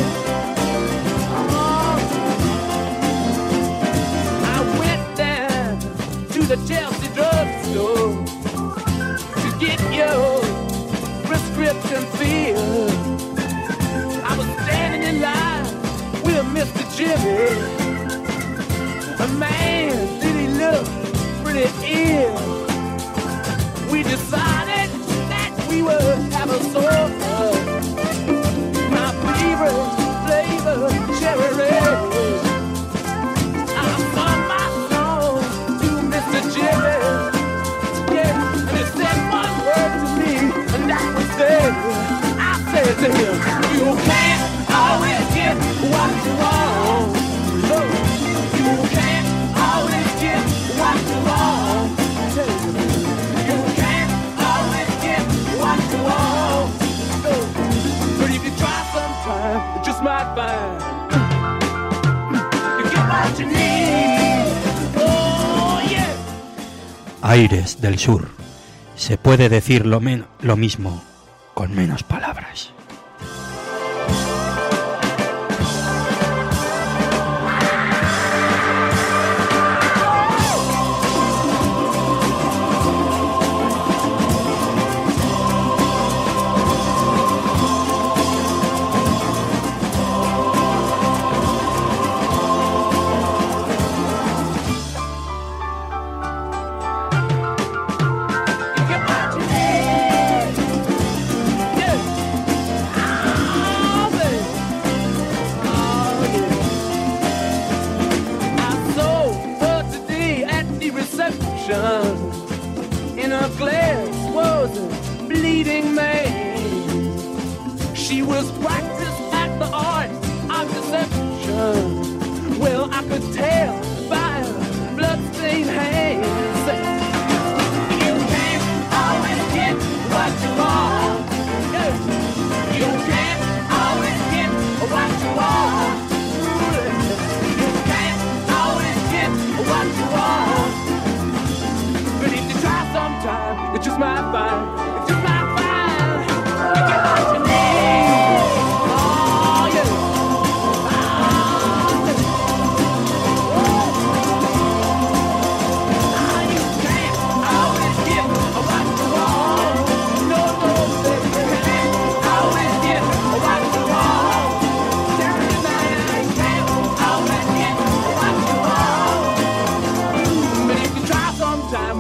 The Chelsea drugstore to get your prescription filled. I was standing in line with Mr. Jimmy. Man, did he look pretty ill. We decided that we would have a soda. My favorite flavor, cherry red. I sung my song to Mr. Jimmy, yeah, and he said one word to me, and that was there. I said to him, you can't always get what you want. No, you can't always get what you want. You can't always get what you want. No, but if you try sometime, you just might find you get what you need. Oh, yeah. Aires del Sur. Se puede decir lo mismo con menos palabras. In her glass was a bleeding man. She was practiced at the art of deception. Well, I could tell by her bloodstained hands. You can't always get what you want. You can't always get what you want. You can't always get what you want. But if you try sometime, it just might find, it just might find, you get what you need. Oh, yeah. You can't always get what you want. No, no, baby, you can't always get what you want. You can't always get what you want. But if you try sometime,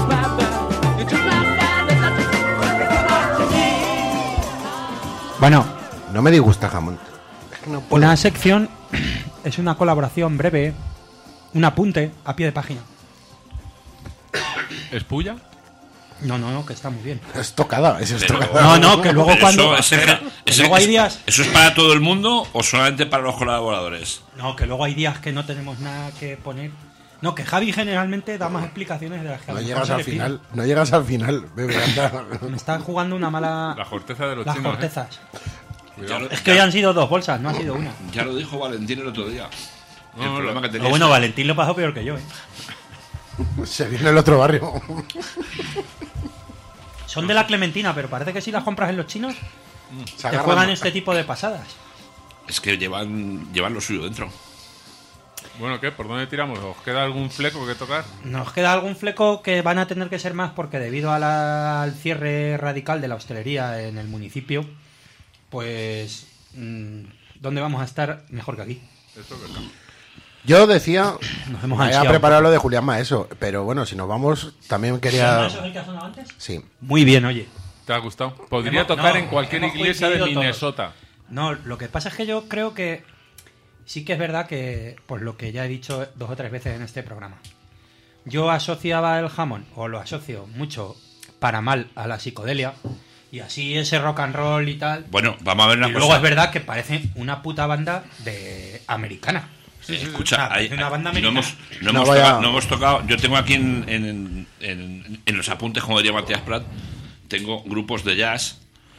bueno, no me disgusta jamón. No puedo. Una sección es una colaboración breve, un apunte a pie de página. ¿Es puya? No, que está muy bien. Es tocada, es estocada. No, que luego cuando... luego hay días... ¿Eso es para todo el mundo o solamente para los colaboradores? No, que luego hay días que no tenemos nada que poner. No, que Javi generalmente da más explicaciones de las que no llegas al final. No llegas al final, bebé, anda. Me está jugando una mala... La corteza de los las chinos. cortezas. ¿eh? Es que hoy han sido 2 bolsas, no ha sido una. Ya lo dijo Valentín el otro día. No, el problema que tenía. Bueno, Valentín lo pasó peor que yo, ¿eh? Se viene el otro barrio. Son de la Clementina, pero parece que si las compras en los chinos te juegan este tipo de pasadas. Es que llevan lo suyo dentro. Bueno, ¿qué? ¿Por dónde tiramos? ¿Os queda algún fleco que tocar? Nos queda algún fleco que van a tener que ser más porque debido al cierre radical de la hostelería en el municipio, pues ¿dónde vamos a estar mejor que aquí? Eso es verdad. Yo decía, nos hemos había preparado lo de Julián Maeso, pero bueno, si nos vamos, también quería... ¿Julián Maeso es el que ha sonado antes? Sí. Muy bien, oye. ¿Te ha gustado? Podría tocar en cualquier iglesia de Minnesota. No, lo que pasa es que yo creo que sí que es verdad que, pues lo que ya he dicho 2 o 3 veces en este programa, yo asociaba el jamón, o lo asocio mucho para mal a la psicodelia, y así ese rock and roll y tal. Bueno, vamos a ver una cosa. Luego es verdad que parece una puta banda de americana. Escucha, es una banda no americana. no hemos tocado. Yo tengo aquí en los apuntes, como diría Matías Prat, tengo grupos de jazz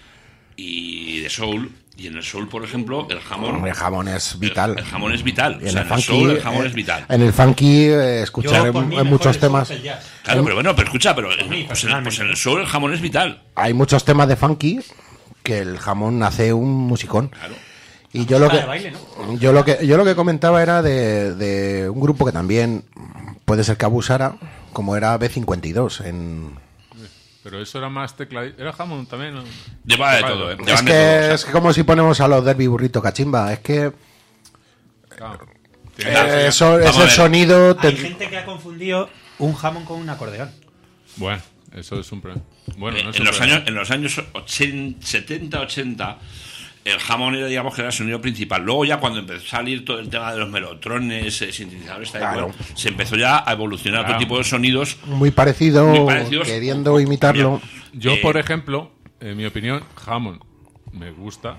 y de soul. Y en el soul, por ejemplo, el jamón. El jamón es vital. El jamón es vital. Y O sea, en en el soul el jamón es vital. En el funky, escuchar Yo, por mí, en mejor muchos el soul temas. que el jazz. Claro, pero escucha, pero mí, pues personalmente. en el soul el jamón es vital. Hay muchos temas de funky que el jamón hace un musicón. Claro. Y yo lo que De baile, ¿no? yo lo que comentaba era de un grupo que también puede ser que abusara, como era B52 en Pero eso era más tecladito. Era jamón también, ¿no? Lleva de Vale. todo, es Llevan que de todo, o sea, es que como si ponemos a los Derby Burrito Cachimba, es que Claro. eso es Vamos a el ver. sonido Hay gente que ha confundido un jamón con un acordeón. Bueno, eso es un problema. Bueno, no es en un problema. en los años 70, 80, el jamón era, digamos, que era el sonido principal. Luego ya cuando empezó a salir todo el tema de los melotrones, sintetizadores, tal y Claro. cual, se empezó ya a evolucionar otro tipo de sonidos. muy parecido, Muy parecidos. queriendo imitarlo. Yo, por ejemplo, en mi opinión, Hammond me gusta.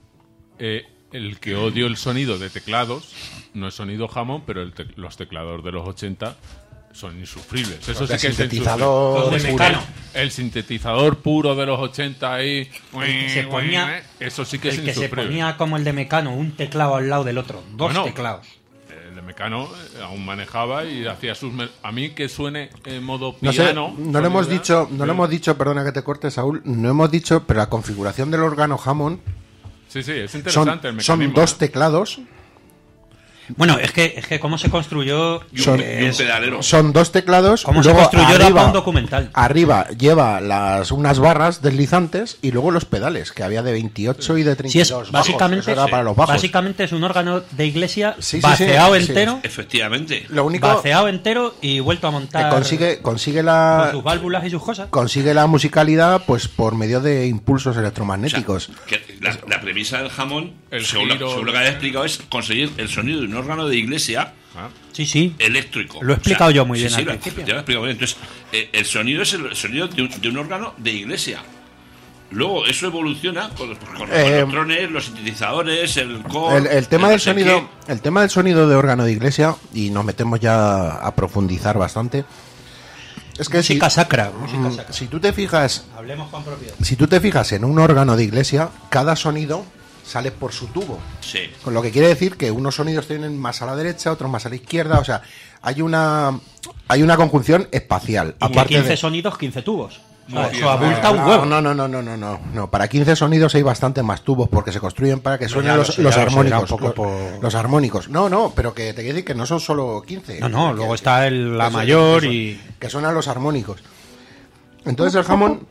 El que odio el sonido de teclados, no es sonido Hammond, pero los teclados de los 80 son insufribles. Eso Los sí de que es sintetizador insufrible. de Mecano. El sintetizador puro de los 80 ahí. El que se ponía- eso sí que es El que se insufrible. ponía como el de Mecano, un teclado al lado del otro. Dos Bueno, teclados. El de Mecano aún manejaba y hacía sus... A mí que suene en modo No sé, piano... no lo hemos dicho, perdona que te corte, Saúl, no hemos dicho, pero la configuración del órgano Hammond Sí, sí, es son, interesante el son mecanismo. dos teclados, Bueno, es que cómo se construyó. Y un, Son- y un pedalero. son dos teclados, Cómo se luego construyó da para un documental. arriba lleva unas barras deslizantes y luego los pedales, que había de 28 y de Sí, es 32 bajos, básicamente, eso era para los bajos. básicamente es un órgano de iglesia Sí, sí, vaciado sí, sí. entero, Efectivamente. Lo único vaciado entero y vuelto a que montar consigue con sus válvulas y sus cosas. consigue la musicalidad pues por medio de impulsos O sea, electromagnéticos. que la premisa del jamón, El según giro- lo que había explicado, es conseguir el sonido de un órgano de iglesia Ah, Sí, sí. eléctrico. Lo he explicado yo muy bien Sí, al lo he principio. explicado bien. Entonces, el sonido es el sonido de un órgano de iglesia. Luego eso evoluciona con los electrones, los sintetizadores, el core. El tema no del sé sonido, qué. el tema del sonido de órgano de iglesia, y nos metemos ya a profundizar bastante. Es que Música sacra. Música sacra. si tú te fijas, Hablemos con propiedad. si tú te fijas en un órgano de iglesia, cada sonido sale por su tubo. Sí. Con lo que quiere decir que unos sonidos tienen más a la derecha, otros más a la izquierda, o sea, hay una conjunción espacial. Y que 15 sonidos, 15 tubos. Eso abulta un huevo. No, para 15 sonidos hay bastante más tubos porque se construyen para que suenen ya lo los, sé, los ya lo sé, armónicos. era un poco por- Los armónicos. No, pero que te quiero decir que no son solo 15. No, luego está la Eso, mayor eso, y... que suenan los armónicos. Entonces el Hammond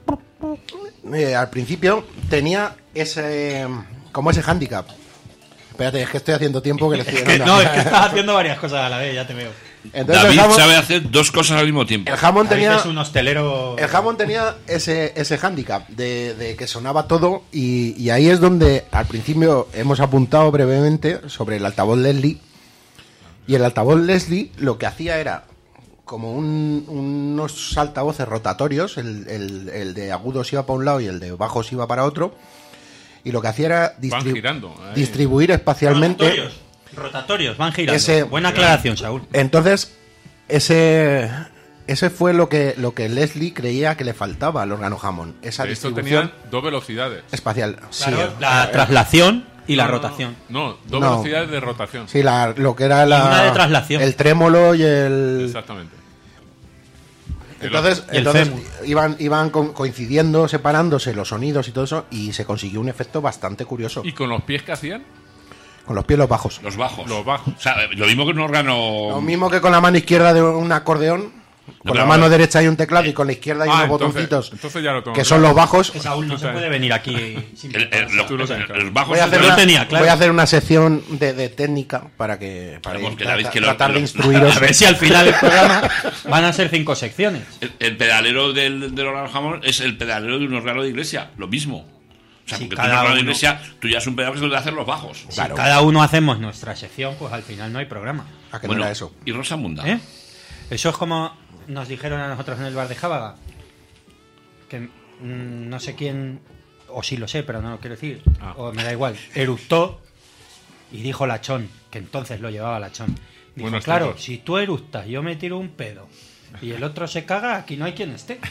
al principio tenía ese hándicap. Espérate, es que estoy haciendo tiempo que le estoy dando. No, es que estás haciendo varias cosas a la vez, ya te veo. Entonces David el Hammond, sabe hacer dos cosas al mismo tiempo. el Hammond tenía Es un hostelero... el Hammond tenía ese hándicap de que sonaba todo y ahí es donde al principio hemos apuntado brevemente sobre el altavoz Leslie. Y el altavoz Leslie lo que hacía era como unos altavoces rotatorios, el de agudos iba para un lado y el de bajos iba para otro. Y lo que hacía era Van girando, ahí. distribuir espacialmente. Rotatorios, van girando. Ese- Buena aclaración, Saúl. Entonces, ese fue lo que Leslie creía que le faltaba al órgano Hammond. Esa Esto distribución tenían dos velocidades. espacial. Claro, la traslación y la No, no, rotación. No, dos No. velocidades de rotación. Sí, lo que era una de traslación. el trémolo y el... Exactamente. Entonces, Y el fémur. iban coincidiendo, separándose los sonidos y todo eso, y se consiguió un efecto bastante curioso. ¿Y con los pies que hacían? Con los pies los bajos. Los bajos. Los bajos. O sea, lo mismo que un órgano. Lo mismo que con la mano izquierda de un acordeón, con la pero- mano derecha hay un teclado y con la izquierda hay Ah, unos entonces- botoncitos entonces ya lo tengo que claro. son los bajos. Que Saúl no se puede venir aquí sin Tú lo tienes claro. Los bajos. Voy a hacer Yo una, tenía claro. voy a hacer una sección de técnica para Claro, porque tratar, David, que tratar de lo- instruiros. A ver si al final del programa van a ser 5 secciones. El pedalero del órgano Hammond es el pedalero de un órgano de iglesia. Lo mismo. O sea, Sí, porque tú cada un órgano de uno- iglesia, tú ya es un pedalero que se debe hacer los bajos. Si cada uno hacemos nuestra sección, pues al final no hay programa. ¿A que Bueno, no era eso? y Rosamunda. ¿Eh? Eso es como nos dijeron a nosotros en el bar de Jábaga. Que no sé quién, o sí lo sé, pero no lo quiero decir, Ah. o me da igual, eructó y dijo Lachón. que entonces lo llevaba la Chon. Dijo, Buenos claro, tiempos. si tú eructas, yo me tiro un pedo y el otro se caga, aquí no hay quien esté.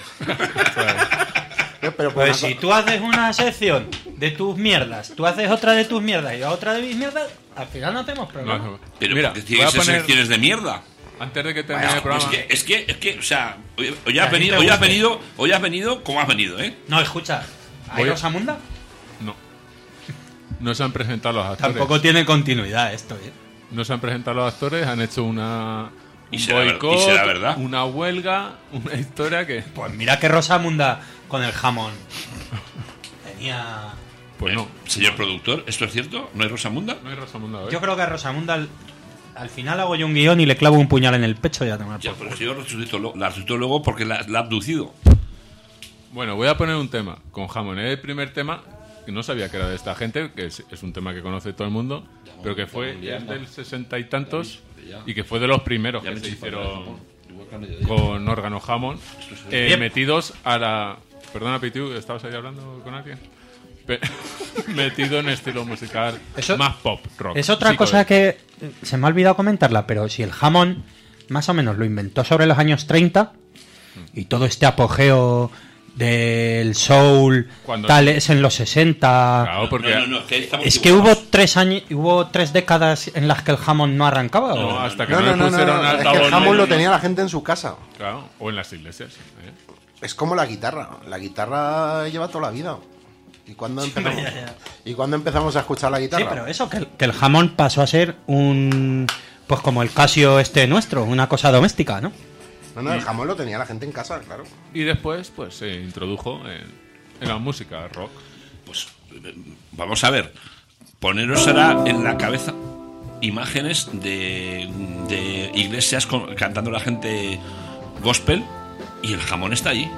Pero Pues si tú haces una sección de tus mierdas, tú haces otra de tus mierdas y otra de mis mierdas, al final no tenemos problema. No, Pero mira, porque voy tiene a que ser poner, secciones de mierda. antes de que termine el programa, Es que, o sea, hoy Que a has ti te venido, guste. hoy has venido como has venido, ¿eh? No, escucha, ¿hay Voy a- Rosamunda? no se han presentado los actores. Tampoco tiene continuidad esto, ¿eh? No se han presentado los actores, han hecho un ¿Y será boicot, verdad? una huelga, una historia que... Pues mira que Rosamunda con el jamón tenía... Pues no. Señor productor, ¿esto es cierto? ¿No hay Rosamunda? No hay Rosamunda hoy. Yo creo que a Rosamunda al final hago yo un guión y le clavo un puñal en el pecho y ya tengo Ya, pero si yo la resucito luego porque la ha abducido. Bueno, voy a poner un tema con Hammond. Es el primer tema que no sabía que era de esta gente, que es un tema que conoce todo el mundo, pero que fue del 60 y tantos y que fue de los primeros que se hicieron con órgano Hammond, metidos a la... Perdona, Pitiu, ¿estabas ahí hablando con alguien? Metido en estilo musical más pop, rock. Es otra cosa que se me ha olvidado comentarla, pero si el Hammond más o menos lo inventó sobre los años 30 y todo este apogeo del soul Cuando- tal es en los 60. Claro, porque Es que hubo 3 décadas en las que el Hammond no arrancaba. ¿o? No, hasta que No, no, le pusieron es que altavoz el Hammond lo en- tenía la gente en su casa. Claro, o en las iglesias. Es como la guitarra. La guitarra lleva toda la vida. ¿Y cuándo empezamos, ¿y cuándo empezamos a escuchar la guitarra? Sí, pero eso, que el Hammond pasó a ser pues como el Casio nuestro, una cosa doméstica, ¿no? No, el Hammond lo tenía la gente en casa, claro. Y después, pues se introdujo en la música rock. Pues vamos a ver. Poneros ahora en la cabeza imágenes de iglesias cantando la gente gospel y el Hammond está allí.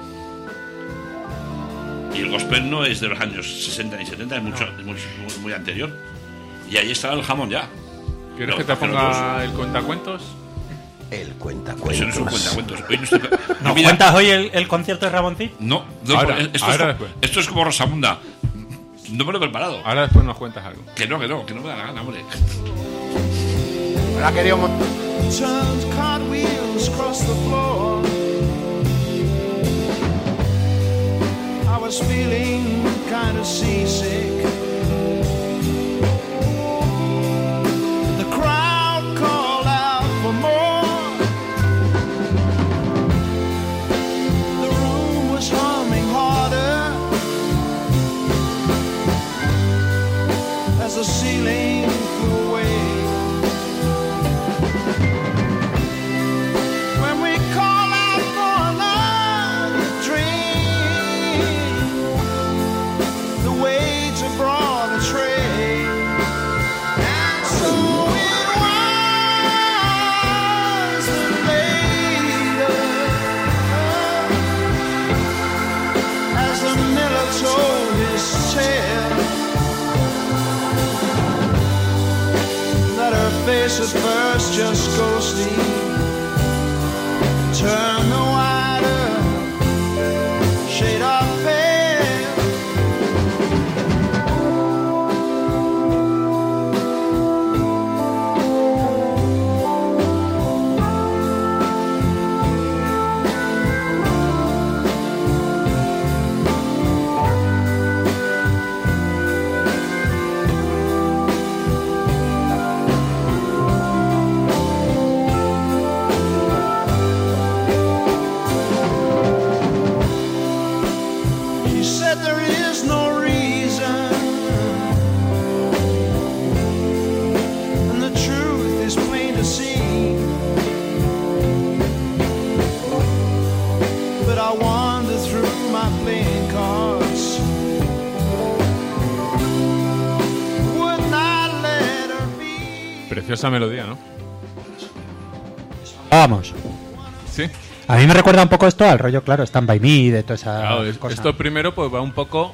Y el gospel no es de los años 60 ni 70, es muy anterior. Y ahí estaba el Hammond ya. ¿Quieres que te ponga el cuentacuentos? El cuentacuentos. Eso no es un cuentacuentos. Hoy no estoy... ¿Nos Mira, cuentas hoy el concierto de Ramoncín? No, Ahora, esto, ahora es como, después. esto es como Rosamunda. No me lo he preparado. Ahora después nos cuentas algo. Que no me da la gana, hombre. Ahora queríamos... Turns cartwheels across the floor. I was feeling kind of seasick. The crowd called out for more. The room was humming harder as the ceiling flew away. When we call out for another dream, the waves have brought a train, and so it was that later, as the miller told his tale, that her face at first just ghostly turn the wider shade of pale. She said there is no reason, and the truth is plain to see. But I wander through my playing cards, would not let her be. Preciosa melodía, ¿no? Vamos. Sí. A mí me recuerda un poco esto al rollo, claro, Stand By Me, de toda esa Claro, cosa. esto primero pues va un poco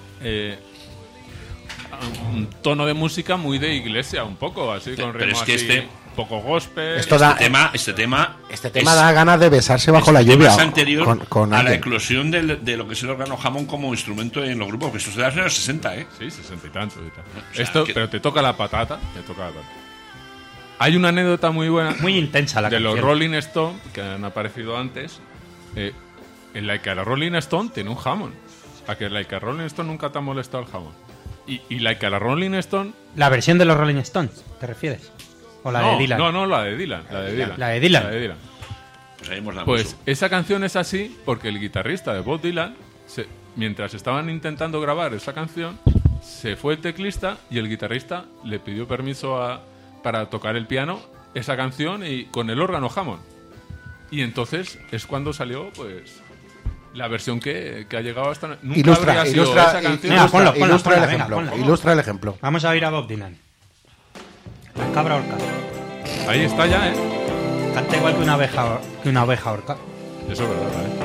a un tono de música muy de iglesia, un poco así, con Pero ritmo es que así, un poco gospel. Esto da- Este tema da ganas de besarse bajo la lluvia. Es anterior con a la alguien. eclosión de lo que es el órgano Hammond como instrumento en los grupos, que esto es de los años 60, ¿eh? Sí, 60 y tantos y tal. sea, Esto, que- pero te toca la patata, te toca la patata. Hay una anécdota muy buena. Muy intensa la de canción. los Rolling Stone, que han aparecido antes. En la que la Rolling Stone tiene un Hammond. A que la que Rolling Stone nunca te ha molestado el Hammond. Y la que la Rolling Stone... La versión de los Rolling Stones, ¿te refieres? ¿O la de Dylan? No, la de Dylan. La de Dylan. La de Dylan. La de Dylan. Pues ahí hemos dado Pues mucho. esa canción es así porque el guitarrista de Bob Dylan, mientras estaban intentando grabar esa canción, se fue el teclista y el guitarrista le pidió permiso para tocar el piano esa canción y con el órgano Hammond. Y entonces es cuando salió, pues, la versión que ha llegado hasta... Nunca habría sido esa canción. Venga, ponlo, ilustra el venga, ejemplo. ponlo. Ilustra el ejemplo. Vamos a oír a Bob Dylan. La cabra orca. Ahí está ya, ¿eh? Canta igual que una oveja orca. Eso es verdad, ¿eh?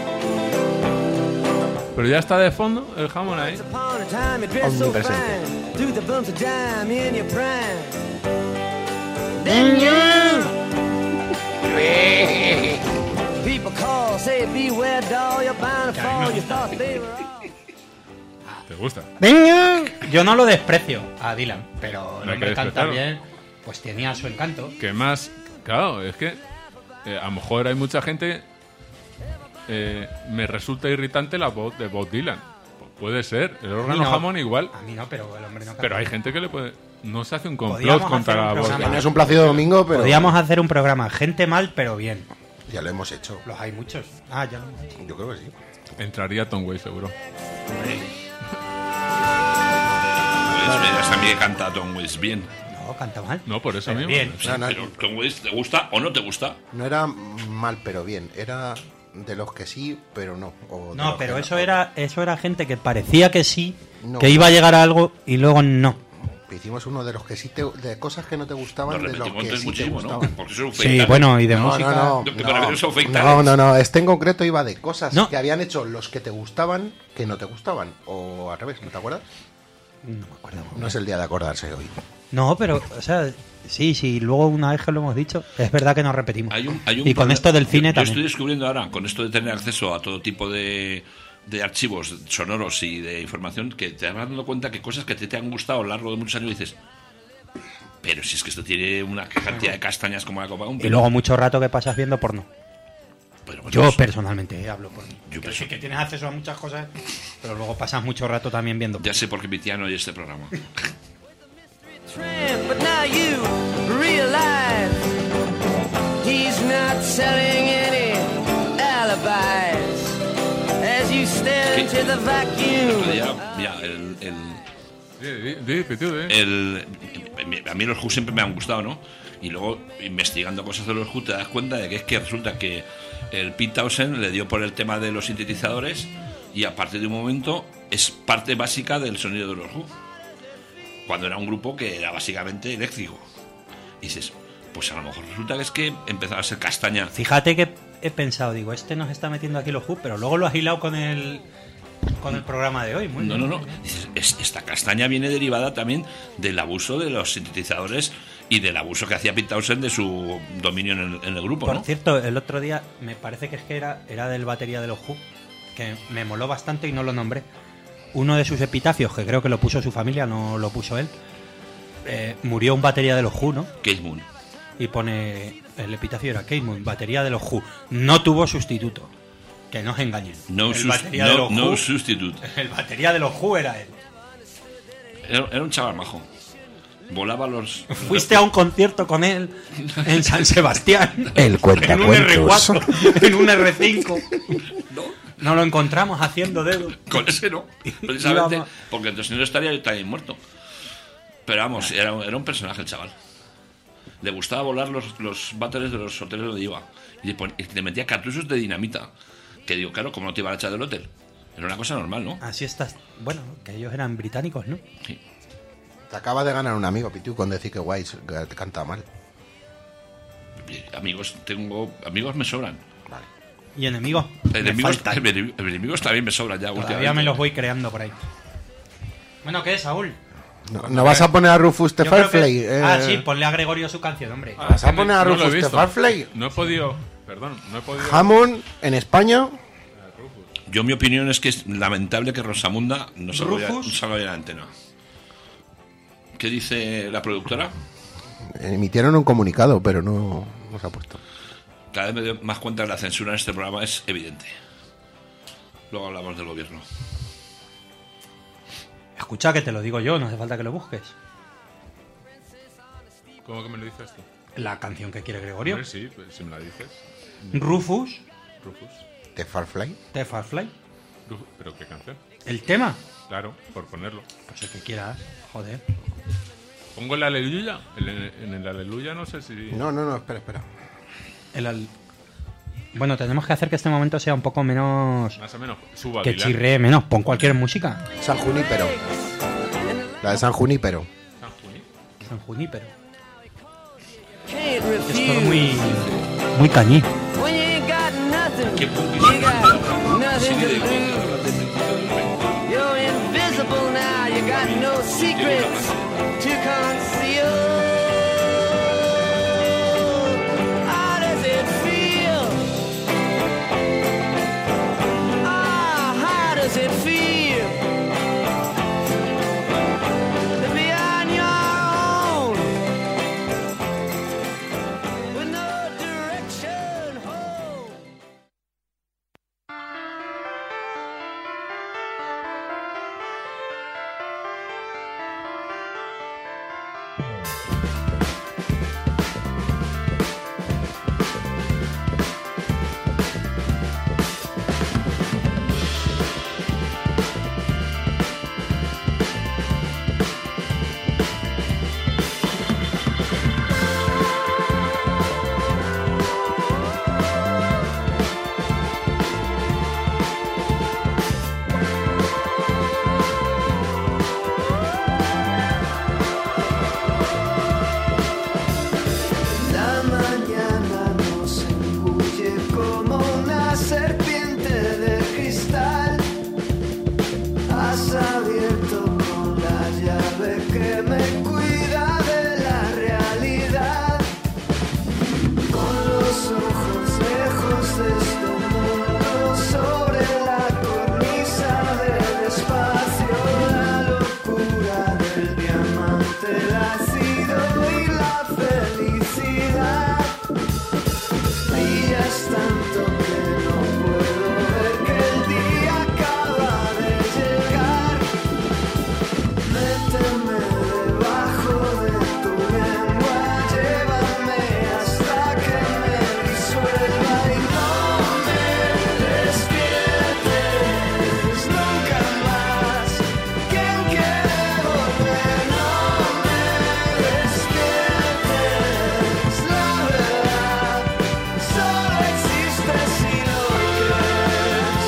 Pero ya está de fondo el Hammond ahí. Omnipresente. Do the bumps of dime in your prime. Then you. People call, say beware, doll, you're bound to fall. You thought they were all. ¿Te gusta? Yo no lo desprecio a Dylan, pero No hay el que hombre canta despreciarlo. bien, pues tenía su encanto. Que más... Claro, es que a lo mejor hay mucha gente... me resulta irritante la voz de Bob Dylan. Puede ser. El órgano no. Hammond igual. A mí no, pero el hombre no canta. Pero hay gente que le puede... No se hace un complot Podíamos contra hacer un la voz. programa. No es un Plácido Domingo, pero... Podríamos hacer un programa, gente mal, pero bien. Ya lo hemos hecho. Los hay muchos. Ah, ya lo hemos hecho. Yo creo que sí. Entraría Tom Waits, seguro. Pues verás a mí que canta Tom Waits bien. No, canta mal. No, por eso Pero mismo. bien. Sí, No, no. pero Tom Waits, ¿te gusta o no te gusta? No era mal, pero bien. Era de los que sí, pero no. O de No, los pero que eso era gente que parecía que sí, No. que iba a llegar a algo y luego no. Hicimos uno de los que sí de cosas que no te gustaban, Lo de los repetimos que entonces sí te muchísimo, ¿no? gustaban. Porque eso es un Sí, fake bueno, y de No, música. no, Lo que me refiero son fake no, talents. no. Este en concreto iba de cosas No. que habían hecho los que te gustaban, que no te gustaban. O al revés, ¿no te acuerdas? No me acuerdo. No es el día de acordarse hoy. No, pero, o sea, sí, luego una vez que lo hemos dicho, es verdad que nos repetimos. Hay un y con problema. esto del cine yo también. estoy descubriendo ahora, con esto de tener acceso a todo tipo de archivos sonoros y de información, que te vas dando cuenta que cosas que te han gustado a lo largo de muchos años dices, pero si es que esto tiene una cantidad de castañas como la copa de un Y pino. luego mucho rato que pasas viendo porno. Pero bueno, Yo eso- personalmente hablo por mí. Yo Que perso- sí que tienes acceso a muchas cosas, pero luego pasas mucho rato también viendo porno. Ya sé por qué mi tía no oye este programa. Trend, but now you realize he's not selling any alibis as you stare into the El otro vacuum. día, mira, a mí los Who siempre me han gustado, ¿no? Y luego, investigando cosas de los Who, te das cuenta de que es que resulta que el Pete Townshend le dio por el tema de los sintetizadores y a partir de un momento es parte básica del sonido de los Who. Cuando era un grupo que era básicamente eléctrico. Y dices, pues a lo mejor resulta que es que empezaba a ser castaña. Fíjate que he pensado, digo, este nos está metiendo aquí los Who, pero luego lo has hilado con el programa de hoy. Muy No, bien. no, no. Dices, esta castaña viene derivada también del abuso de los sintetizadores y del abuso que hacía Pete Townshend de su dominio en el grupo, Por ¿no? cierto, el otro día me parece que es que era del batería de los Who, que me moló bastante y no lo nombré. Uno de sus epitafios, que creo que lo puso su familia, no lo puso él, murió un batería de los Who, ¿no? Kate Moon. Y pone, el epitafio era Kate Moon, batería de los Who. No tuvo sustituto. Que no os engañen. No, el batería de los no Who, substitute. el batería de los Who era él. Era un chaval majo. Volaba los... Fuiste a un concierto con él en San Sebastián. El En un cuentacuentos. R4, en un R5. No lo encontramos haciendo dedo. Con ese no. Precisamente Íbamos- porque entonces no estaría también muerto. Pero vamos, era un personaje el chaval. Le gustaba volar los váteres de los hoteles donde iba. Y le metía cartuchos de dinamita. Que digo, claro, como no te iban a echar del hotel. Era una cosa normal, ¿no? Así estás. Bueno, que ellos eran británicos, ¿no? Sí. Te acaba de ganar un amigo, Pitu, con decir que Wise canta mal. Amigos me sobran. Y enemigos. me Enemigos, faltan. enemigos también me sobran ya. Todavía últimamente. me los voy creando por ahí. Bueno, ¿qué es, Saúl? ¿No vas a poner a Rufus the Yo creo que- Firefly? Ah, sí, ponle a Gregorio su canción, hombre. ¿Vas a poner a No lo he Rufus the visto. Firefly? No he podido... Perdón, no he podido... Hammond en España. Yo mi opinión es que es lamentable que Rosamunda no salga ¿Rufus? en la antena. ¿Qué dice la productora? Emitieron un comunicado, pero no se ha puesto. Cada vez me doy más cuenta de la censura en este programa, es evidente. Luego hablamos del gobierno. Escucha, que te lo digo yo, no hace falta que lo busques. ¿Cómo que me lo dices tú? La canción que quiere Gregorio. Hombre, sí, pues, si me la dices. Rufus. ¿The Farfly? The Farfly. ¿Pero qué canción? ¿El tema? Claro, por ponerlo. Pues el que quieras, joder. ¿Pongo el aleluya? En el aleluya no sé si... No, espera. Bueno, tenemos que hacer que este momento sea un poco menos... Más o menos, suba que chirree menos. Pon cualquier música. San Junípero. La de San Junípero. San Junípero. Es todo muy cañí. ¿Qué You're invisible now, you got no secrets to conceal. How does it feel? How does it feel to be on your own with no direction home? La mañana nos engulle como una serpiente de cristal. Has abierto con la llave que me cuida de la realidad. Con los ojos lejos de este mundo, sobre la cornisa del espacio, la locura del diamante, el ácido y la felicidad. Brillas tanto que no puedo ver que el día acaba de llegar. Méteme debajo de tu lengua, llévame hasta que me disuelva y no me despiertes nunca más. ¿Quién quiere volver? No me despiertes, la verdad solo existe si lo crees.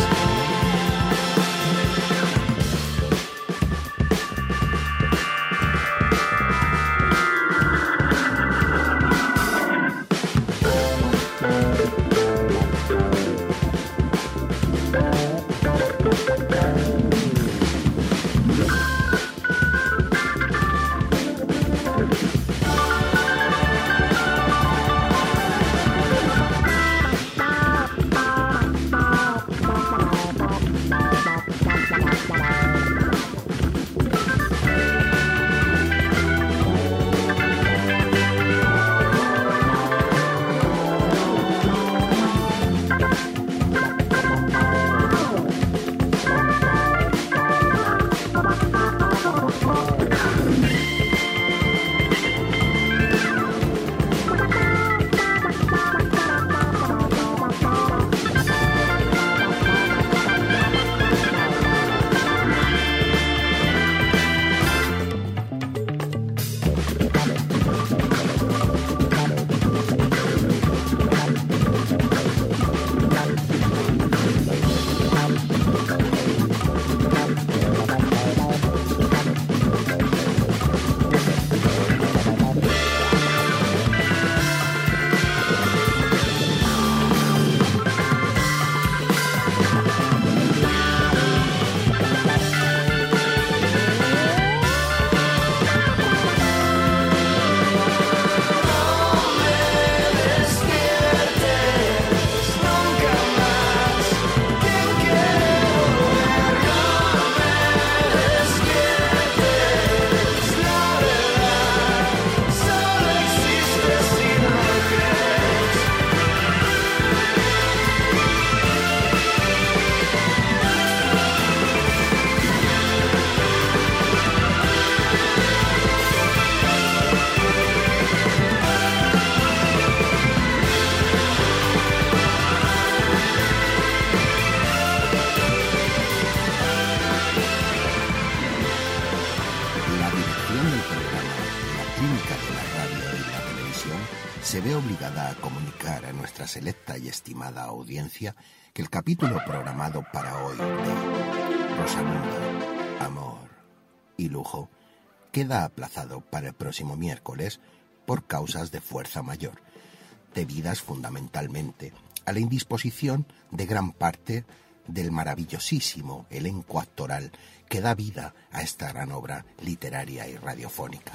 obligada a comunicar a nuestra selecta y estimada audiencia que el capítulo programado para hoy de Rosamunda, Amor y Lujo queda aplazado para el próximo miércoles por causas de fuerza mayor, debidas fundamentalmente a la indisposición de gran parte del maravillosísimo elenco actoral que da vida a esta gran obra literaria y radiofónica.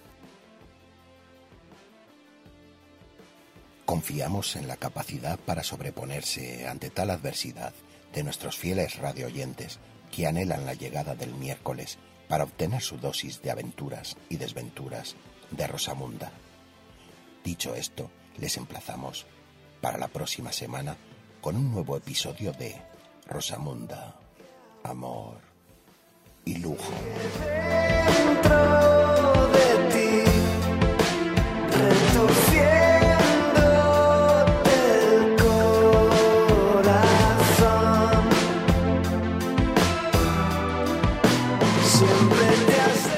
Confiamos en la capacidad para sobreponerse ante tal adversidad de nuestros fieles radioyentes que anhelan la llegada del miércoles para obtener su dosis de aventuras y desventuras de Rosamunda. Dicho esto, les emplazamos para la próxima semana con un nuevo episodio de Rosamunda, Amor y Lujo. Dentro de ti, retorciéndote el corazón, siempre te hace.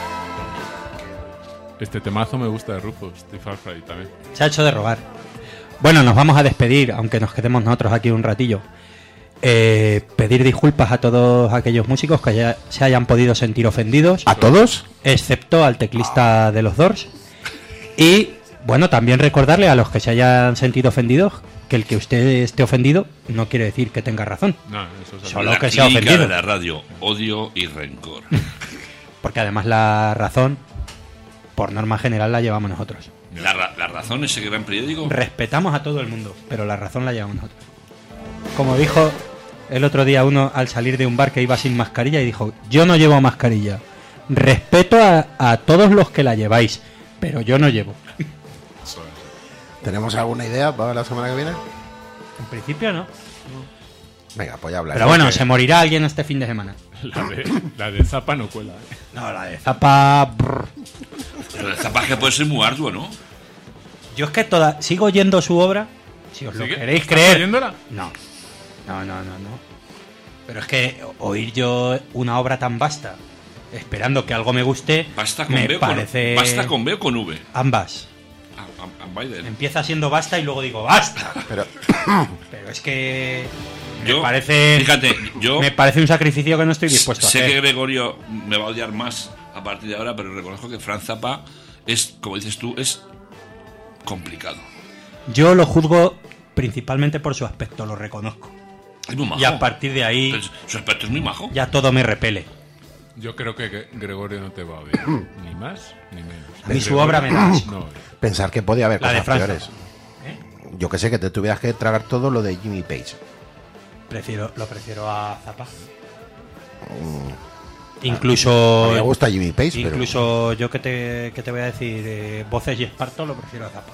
Este temazo me gusta de Rufus, Steve Alfred también. Se ha hecho de rogar. Bueno, nos vamos a despedir, aunque nos quedemos nosotros aquí un ratillo. Pedir disculpas a todos aquellos músicos que se hayan podido sentir ofendidos. ¿A todos? Excepto al teclista de los Doors. Y, bueno, también recordarle a los que se hayan sentido ofendidos que el que usted esté ofendido no quiere decir que tenga razón. No, eso es Solo La que se ha clínica ofendido. de la radio, odio y rencor. Porque además la razón, por norma general, la llevamos nosotros. La razón, ese gran periódico. Respetamos a todo el mundo, pero la razón la llevamos nosotros. Como dijo el otro día uno al salir de un bar que iba sin mascarilla y dijo: yo no llevo mascarilla, respeto a todos los que la lleváis, pero yo no llevo. ¿Tenemos alguna idea para la semana que viene? En principio no. Venga, pues ya hablaré. Pero bueno, se morirá alguien este fin de semana. La de Zappa no cuela. No, la de Zappa... Pero el zapaje puede ser muy arduo, ¿no? Yo es que sigo oyendo su obra. Si os lo ¿Sigue? queréis ¿Estás creer. oyéndola? No. Pero es que oír yo una obra tan vasta, esperando que algo me guste, Basta con me B, parece... basta con B o con V. Ambas. A Biden. Empieza siendo basta y luego digo basta. Pero es que Yo, me parece... fíjate, yo Me parece un sacrificio que no estoy dispuesto a sé que hacer. Gregorio me va a odiar más a partir de ahora, pero reconozco que Franz Zappa es, como dices tú, es complicado. Yo lo juzgo principalmente por su aspecto, lo reconozco. Es muy majo. Y a partir de ahí Pero su aspecto es muy majo. ya todo me repele. Yo creo que Gregorio no te va a odiar. Ni más ni menos. A mí su obra me da asco. No, pensar que podía haber La de cosas Franza. peores. Yo que sé, que te tuvieras que tragar todo lo de Jimmy Page. Lo prefiero a Zappa. A Incluso mí me gusta Jimmy Page, pero... incluso yo que te voy a decir, Voces y Esparto lo prefiero a Zappa.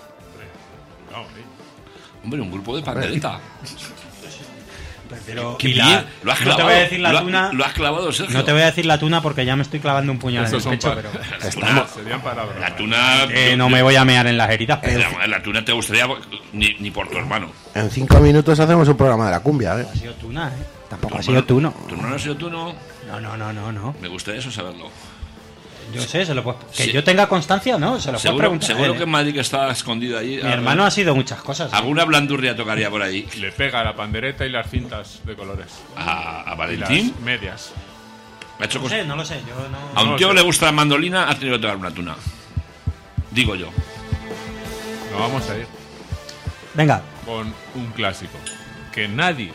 Hombre, un grupo de pandereta. Prefiero Qué y bien. Lo has no clavado. te voy a decir la Lo ha- tuna. Lo has clavado, Sergio. No te voy a decir la tuna porque ya me estoy clavando un puñal en el Esos son pecho, pa- pero Estamos- serían palabras. La tuna. no me voy a mear en las heridas, pero La tuna te gustaría ni por tu hermano. En 5 minutos hacemos un programa de la cumbia, ¿eh? ha sido tuna, ¿eh? Tampoco ha Tu sido hermano- tuno. ¿Tu hermano ha sido tuno? No. Me gustaría eso saberlo. Yo sé, se lo puedo... Que Sí. yo tenga constancia, ¿no? Se lo puedo Seguro, preguntar. a seguro él, que en Madrid que está escondido ahí. Mi hermano ha sido muchas cosas. ¿eh? Alguna blandurria tocaría por ahí. Le pega la pandereta y las cintas de colores. A Y las Valentín. medias. Me ha hecho No cosas. sé, no lo sé. Yo no... A un No tío lo que sé. le gusta la mandolina ha tenido que tocar una tuna. Digo yo. Nos vamos a ir Venga, con un clásico que nadie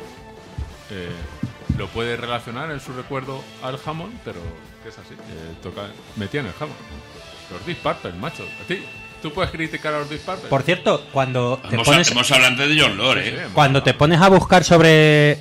lo puede relacionar en su recuerdo al jamón, pero que es así. Metían el jamón. Los Deep Purple, macho. A ti, ¿tú puedes criticar a los Deep Purple? por cierto, cuando te Hemos, pones... hemos hablado antes de John Lord, Sí, ¿eh? sí, Cuando te pones a buscar sobre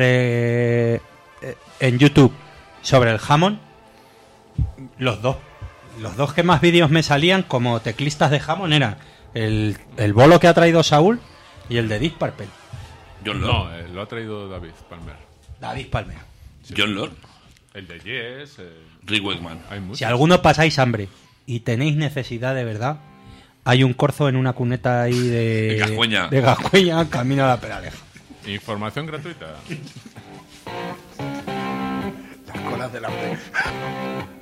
en YouTube sobre el Hammond, los dos que más vídeos me salían como teclistas de Hammond eran el bolo que ha traído Saúl y el de Deep Purple. John Lord. No, lo ha traído David Palmer. David Palmer. John Lord. El de Yes. Rick Wakeman. Hay muchos. Si alguno pasáis hambre y tenéis necesidad de verdad, hay un corzo en una cuneta ahí De Gascueña. de Gascueña, camino a la Peraleja. Información gratuita. Las colas del hambre.